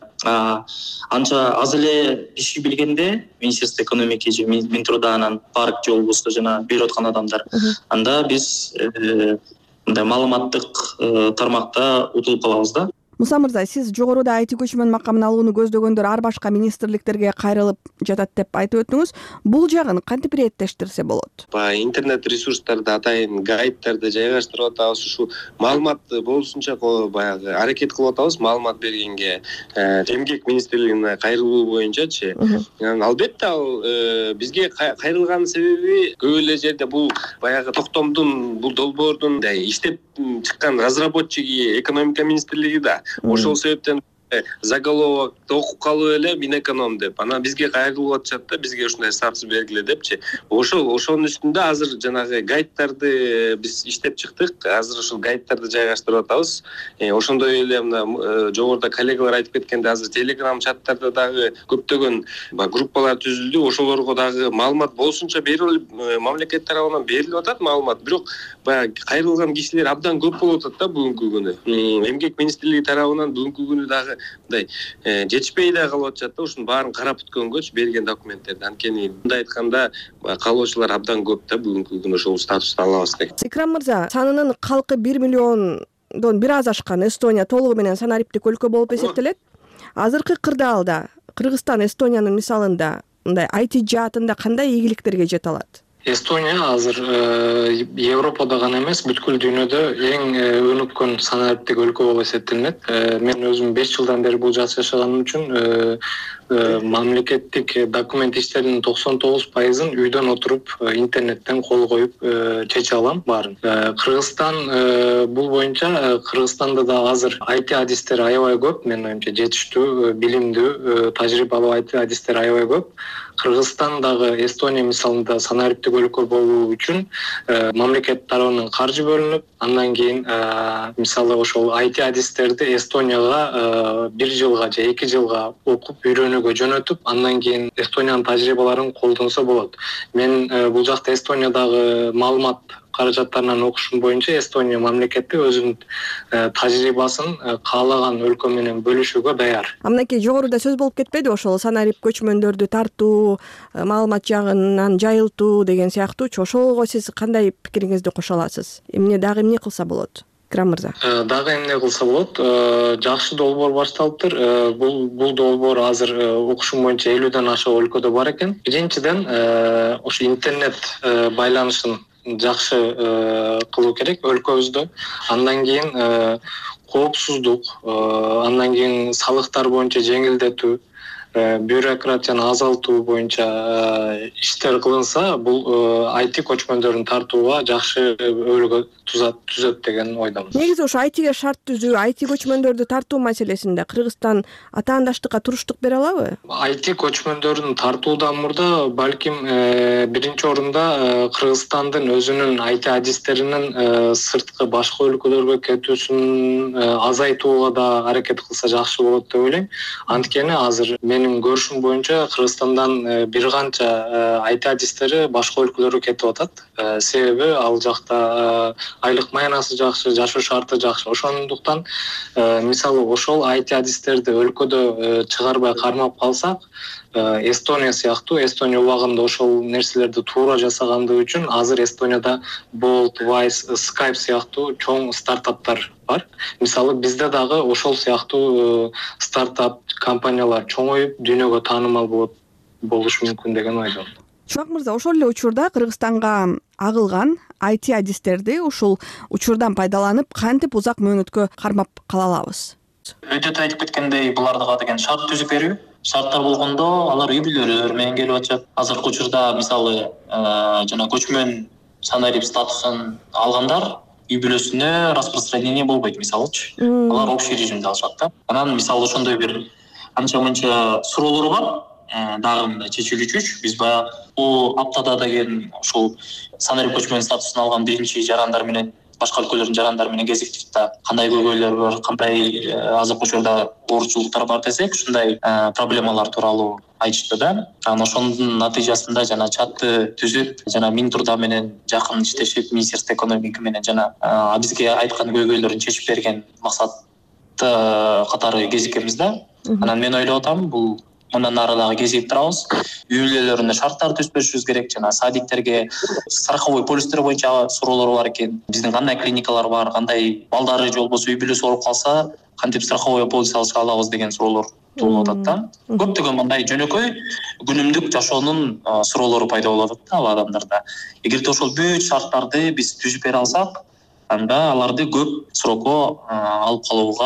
[SPEAKER 19] Анча аз эле иши билгенде Министерство экономики же Минтруда анан парк же болбосо жана берип аткан адамдар, анда биз мындай маалыматтык тармакта утулуп калабыз да.
[SPEAKER 10] Муса мырза, сиз жогоруда IT көчмөн макамын алууну көздөгөндөр ар башка министрликтерге кайрылып жатат деп айтып өттүңүз. Бул жагын кантип реттештирсе болот?
[SPEAKER 18] Интернет ресурстарда атайын гайдтарды жайгаштырып атабыз. Ушу маалымат болушунча баягы аракет кылып атабыз маалымат бергенге. Эмгек министрлигине кайрылуу боюнчачы. Албетте ал бизге кайрылган себеби көп эле жерде бул баягы токтомдун, бул долбоордун иштеп чыккан разработчиги экономика министрлиги да. Ошол себептен заголовокты окуп калып эле Минэконом деп анан бизге кайрылып атышат да, бизге ушундай статус бергиле депчи. Ошонун үстүндө азыр жанагы гайдтарды биз иштеп чыктык. Азыр ушул гайдтарды жайгаштырып атабыз. Ошондой эле мына жогоруда коллегалар айтып кеткенде азыр Telegram чаттарда дагы көптөгөн группалар түзүлдү. Ошолорго дагы маалымат болсунча мамлекет тарабынан берилип атат маалымат. Бирок баягы кайрылган кишилер абдан көп болуп атат да бүгүнкү күнү. Эмгек министрлиги тарабынан бүгүнкү күнү дагы мындай жетишпей да калып атышат да. Ушунун баарын карап бүткөнгөчү берген документтерди. Анткени мындай айтканда каалоочулар абдан көп да бүгүнкү күнү ошол статусту алабыз деген.
[SPEAKER 10] Икрам мырза, санынын калкы 1 миллиондон бир аз ашкан Эстония толугу менен санариптик өлкө болуп эсептелет. Азыркы кырдаалда Кыргызстан Эстониянын мисалында мындай IT жаатында кандай ийгиликтерге жете алат?
[SPEAKER 19] Эстония азыр Европада гана эмес, бүткүл дүйнөдө эң өнүккөн санариптик өлкө болуп эсептелинет. Мен өзүм 5 жылдан бери бул жакта жашаганым үчүн мамлекеттик документ иштеринин 99%-ын үйдөн отуруп интернеттен кол коюп чече алам баарын. Кыргызстан бул боюнча Кыргызстанда да азыр IT адистер аябай көп, менин оюмча жетиштүү, билимдүү, тажрыйбалуу IT адистер аябай көп. Кыргызстан дагы Эстония мисалында санариптик өлкө болуу үчүн мамлекет тарабынан каржы бөлүнүп, андан кийин мисалы ошол IT адистерди Эстонияга 1 жылга же 2 жылга окуп үйрөнүүгө жөнөтүп, андан кийин Эстониянын тажрыйбаларын колдонсо болот. Мен бул жакта Эстониядагы маалымат каражаттарынан окушум боюнча Эстония мамлекети өзүнүн тажрыйбасын каалаган өлкө менен бөлүшүүгө даяр.
[SPEAKER 10] Амнакей жогоруда сөз болуп кетпеди ошол санарип көчмөндөрдү тартуу, маалымат жагынан жайылтуу деген сыяктуу. Ошого сиз кандай пикириңизди кошо аласыз? Дагы эмне кылса болот? Икрам мырза.
[SPEAKER 19] Дагы эмне кылса болот? Жакшы долбоор башталыптыр. Бул долбоор азыр окушум боюнча 50ден ашык өлкөдө бар экен. Биринчиден ошо интернет байланышын жакшы кылуу керек өлкөбүздө. Андан кийин коопсуздук, андан кийин салыктар боюнча жеңилдетүү, бюрократияны азалтуу боюнча иштер кылынса, бул IT көчмөндөрүн тартууга жакшы өлкө түзөт деген ойдомун.
[SPEAKER 10] Негизи ошо IT-ге шарт түзүү, IT көчмөндөрдү тартуу маселесинде Кыргызстан атаандаштыкка туруштук бере алабы?
[SPEAKER 19] IT көчмөндөрүн тартуудан мурда балким биринчи орунда Кыргызстандын өзүнүн IT адистеринин сырткы башка өлкөлөргө кетүүсүн азайтууга да аракет кылса жакшы болот деп ойлойм. Анткени азыр менин көрүшүм боюнча Кыргызстандан бир канча IT адистери башка өлкөлөргө кетип атат. Себеби ал жакта айлык маянасы жакшы, жашоо шарты жакшы. Ошондуктан мисалы ошол IT адистерди өлкөдө чыгарбай кармап калсак, Эстония сыяктуу, Эстония убагында ошол нерселерди туура жасагандыгы үчүн азыр Эстонияда Bolt, Wise, Skype сыяктуу чоң стартаптар бар. Мисалы бизде дагы ошол сыяктуу стартап компаниялар чоңоюп дүйнөгө таанымал болушу мүмкүн деген ойдомун.
[SPEAKER 10] Чубак мырза, ошол эле учурда Кыргызстанга агылган IT адистерди ушул учурдан пайдаланып кантип узак мөөнөткө кармап кала алабыз?
[SPEAKER 19] Өйдөтө айтып кеткендей, буларга деген шарт түзүп берүү. Шарттар болгондо алар үй бүлөлөр менен келип атышат. Азыркы учурда мисалы жана көчмөн санарип статусун алгандар үй бүлөсүнө распространение болбойт мисалычы. Алар общий режимде алышат да. Анан мисалы ошондой бир анча-мынча суроолор бар. Дагы мындай чечилүүчү. Биз баягы бул аптада деген ошол санарип көчмөн статусун алган биринчи жарандар менен башка өлкөлөрдүн жарандары менен кезиктик да. Кандай көйгөйлөр бар, кандай азыркы учурда оорчулуктар бар десек, ушундай проблемалар тууралуу айтышты да. Анан ошонун натыйжасында жана чатты түзүп, жана Минтруда менен жакын иштешип, Министерство экономика менен жана бизге айткан көйгөйлөрүн чечип берген максатты катары кезиккенбиз да. Анан мен ойлоп атам, бул мындан ары дагы кезигип турабыз. Үй бүлөлөрүнө шарттар түзүп беришибиз керек. Жана садиктерге страховой полистер боюнча суроолор бар экен. Биздин кандай клиникалар бар, кандай балдары же болбосо үй бүлөсү ооруп калса, кантип страховой полис алыша алабыз деген суроолор туулуп атат да. Көптөгөн мындай жөнөкөй күнүмдүк жашоонун суроолору пайда болуп атат да ал адамдарда. Эгерде ошол бүт шарттарды биз түзүп бере алсак, анда аларды көп срокко алып калууга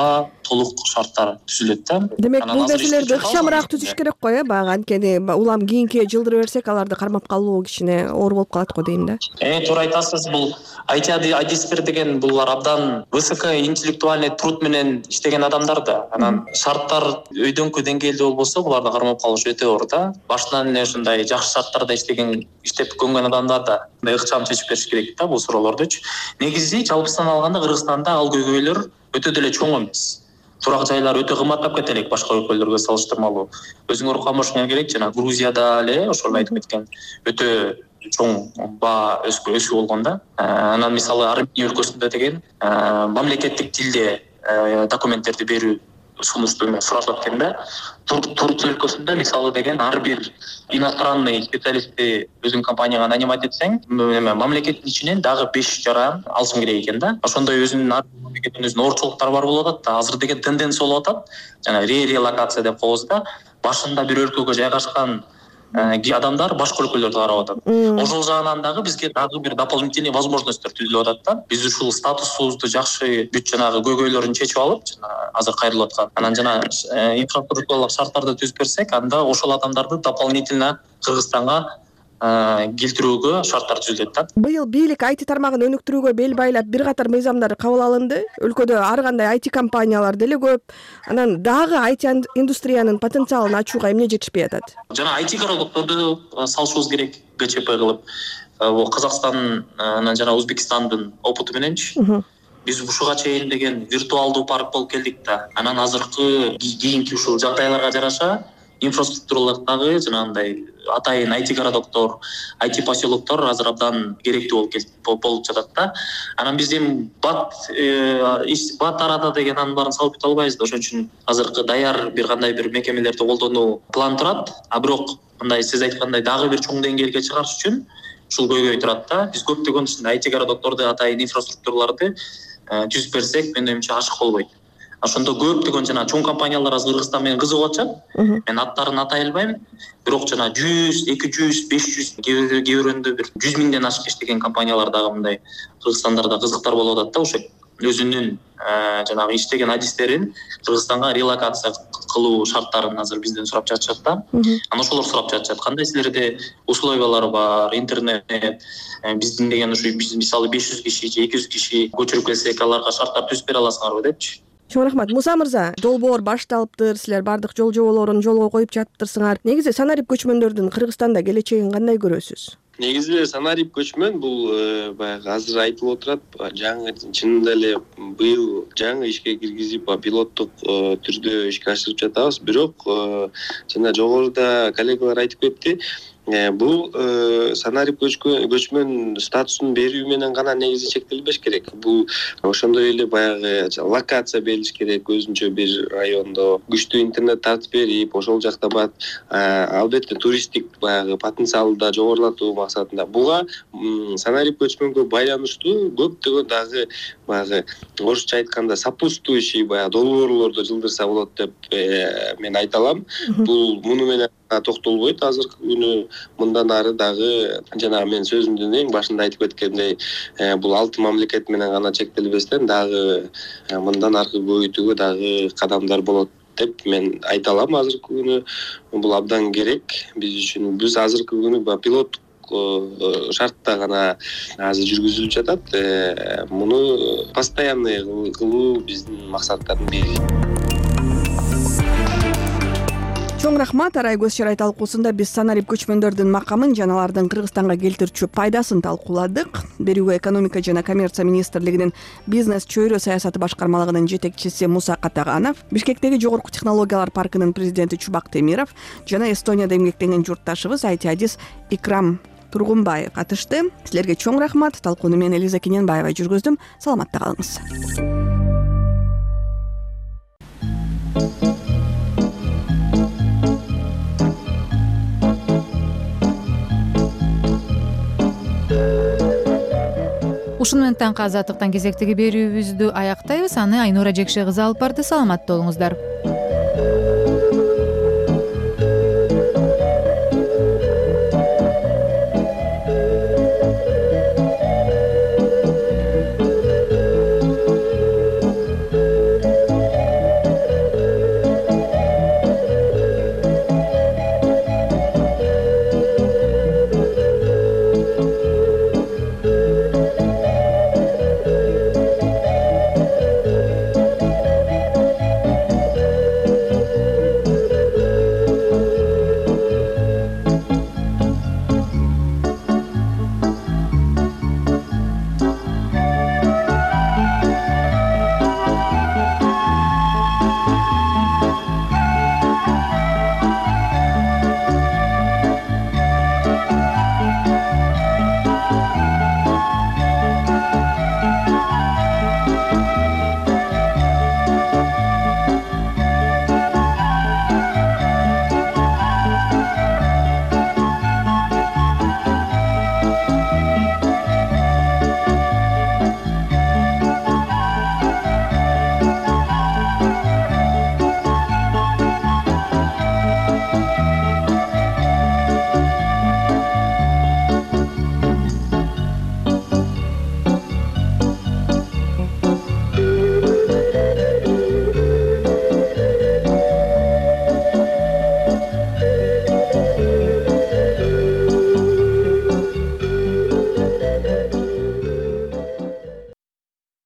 [SPEAKER 19] толук шарттар түзүлөт да.
[SPEAKER 10] Демек бул нерселерди ыкчамыраак түзүш керек го, баягы анткени улам кийинки жылдыра берсек аларды кармап калуу кичине оор болуп калат го дейм да.
[SPEAKER 19] Туура айтасыз. Бул IT адистер деген булар абдан высокоинтеллектуальный труд менен иштеген адамдар да. Анан шарттар өйдөнкү деңгээлде болбосо буларды кармап калыш өтө оор да. Башынан эле ушундай жакшы шарттарда иштеп көнгөн адамдар да ыкчам чечип бериш керек да бул суроолордучу. Негизи жалпысынан алганда Кыргызстанда ал көйгөйлөр өтө деле чоң эмес. Турак жайлар өтө кымбаттап кетелек башка өлкөлөргө салыштырмалуу. Өзүңөр камашыңар керек, жана Грузияда эле ошол айтып кеткен өтө чоң баа өсүү болгон да. Анан мисалы Армения өлкөсүндө деген мамлекеттик тилде документтерди берүү сурашат экен да. Турция өлкөсүндө мисалы деген ар бир иностранный специалистти өзүң компанияга нанимать этсең, мамлекеттин ичинен дагы 5 жаран алышың керек экен да. Ошондой өзүнүн оорчулуктары бар болуп атат да. Азыр деген тенденция болуп атат. Жана релокация деп коебуз да. Башында бир өлкөгө жайгашкан адамдар башка өлкөлөрдү карап атат. Ошол жагынан дагы бизге дагы бир дополнительный возможностьтор түзүлүп атат да. Биз ушул статусубузду жакшы бүт жанагы көйгөйлөрүн чечип алып, азыр кайрылып аткан. Анан жана инфраструктуралык шарттарды түзүп берсек, анда ошол адамдарды дополнительно Кыргызстанга келтирүүгө шарттар түзүлөт да. Быйыл
[SPEAKER 10] бийлик IT тармагын өнүктүрүүгө бел байлап бир катар мыйзамдар кабыл алынды. Өлкөдө ар кандай IT компаниялар деле көп. Анан дагы IT индустриянын потенциалын ачууга эмне жетишпей атат?
[SPEAKER 19] Жана IT городокторду салышыбыз керек ГЧП кылып. Казакстандын жана Өзбекстандын опыту мененчи. Биз ушуга чейин деген виртуалдуу парк болуп келдик да. Анан азыркы кийинки ушул жагдайларга жараша инфраструктуралыктагы жанагындай атайын IT городоктор, IT поселоктор азыр абдан керектүү болуп жатат да. Анан биз эми бат арада деген анын баарын салып кете албайбыз да. Ошон үчүн азыркы даяр бир кандай бир мекемелерди колдонуу план турат. А бирок мындай сиз айткандай дагы бир чоң деңгээлге чыгарыш үчүн ушул көйгөй турат да. Биз көптөгөн ушундай IT городокторду атайын инфраструктураларды түзүп берсек, менин оюмча ашык болбойт. Ошондо көптөгөн жана чоң компаниялар азыр Кыргызстан менен кызыгып атышат. Мен аттарын атай албайм. Бирок жана 100, 200, 500 кээ бирөндө бир 100 миңден ашык иштеген компаниялар дагы мындай Кыргызстандарда кызыктар болуп атат да. Ошо өзүнүн жанагы иштеген адистерин Кыргызстанга релокация кылуу шарттарын азыр бизден сурап жатышат да. Анан ошолор сурап жатышат. Кандай силерде условиялар бар, интернет, биздин деген ушу мисалы 500 киши же 200 киши көчүрүп келсек, аларга шарттар түзүп бере аласыңарбы депчи.
[SPEAKER 10] Чоң рахмат. Муса мырза, долбоор башталыптыр, силер бардык жол жоболорун жолго коюп жатыптырсыңар. Негизи санарип көчмөндөрдүн Кыргызстанда келечегин кандай көрөсүз?
[SPEAKER 18] Негизи санарип көчмөн бул баягы азыр айтылып отурат, жаңы чынында эле быйыл жаңы ишке киргизип, пилоттук түрдө ишке ашырып жатабыз. Бирок жана жогоруда коллегалар айтып кетти, бул санарип көчмөн статусун берүү менен гана негизи чектелбеш керек. Бул ошондой эле баягы локация берилиш керек, өзүнчө бир райондо күчтүү интернет тартып берип, ошол жакта албетте туристтик баягы потенциалды да жогорулатуу максатында. Буга санарип көчмөнгө байланыштуу көптөгөн дагы баягы орусча айтканда сопутствующий баягы долбоорлорду жылдырса болот деп мен айта алам. Бул муну менен токтолбойт азыркы күнү. Мындан ары дагы жана мен сөзүмдүн эң башында айтып кеткендей, бул 6 мамлекет менен гана чектелбестен дагы мындан аркы көбөйтүүгө дагы кадамдар болот деп мен айта алам. Азыркы күнү бул абдан керек биз үчүн. Биз азыркы күнү пилоттук шартта гана азыр жүргүзүлүп жатат. Муну постоянный кылуу биздин максаттардын бири.
[SPEAKER 10] Чоң рахмат. Арай көз чарай талкуусунда биз санарип көчмөндөрдүн макамын жана алардын Кыргызстанга келтирчү пайдасын талкууладык. Берүүгө экономика жана коммерция министрлигинин бизнес чөйрө саясаты башкармалыгынын жетекчиси Муса Катаганов, Бишкектеги жогорку технологиялар паркынын президенти Чубак Темиров жана Эстонияда эмгектенген журтташыбыз IT адис Икрам Тургунбаев катышты. Силерге чоң рахмат. Талкууну мен Элиза Кененбаева жүргүздүм. Саламатта калыңыз.
[SPEAKER 1] Ушун менен таңкы азаттыктан кезектеги берүүбүздү аяктайбыз. Аны Айнура Жекше кызы алып барды. Саламатта болуңуздар.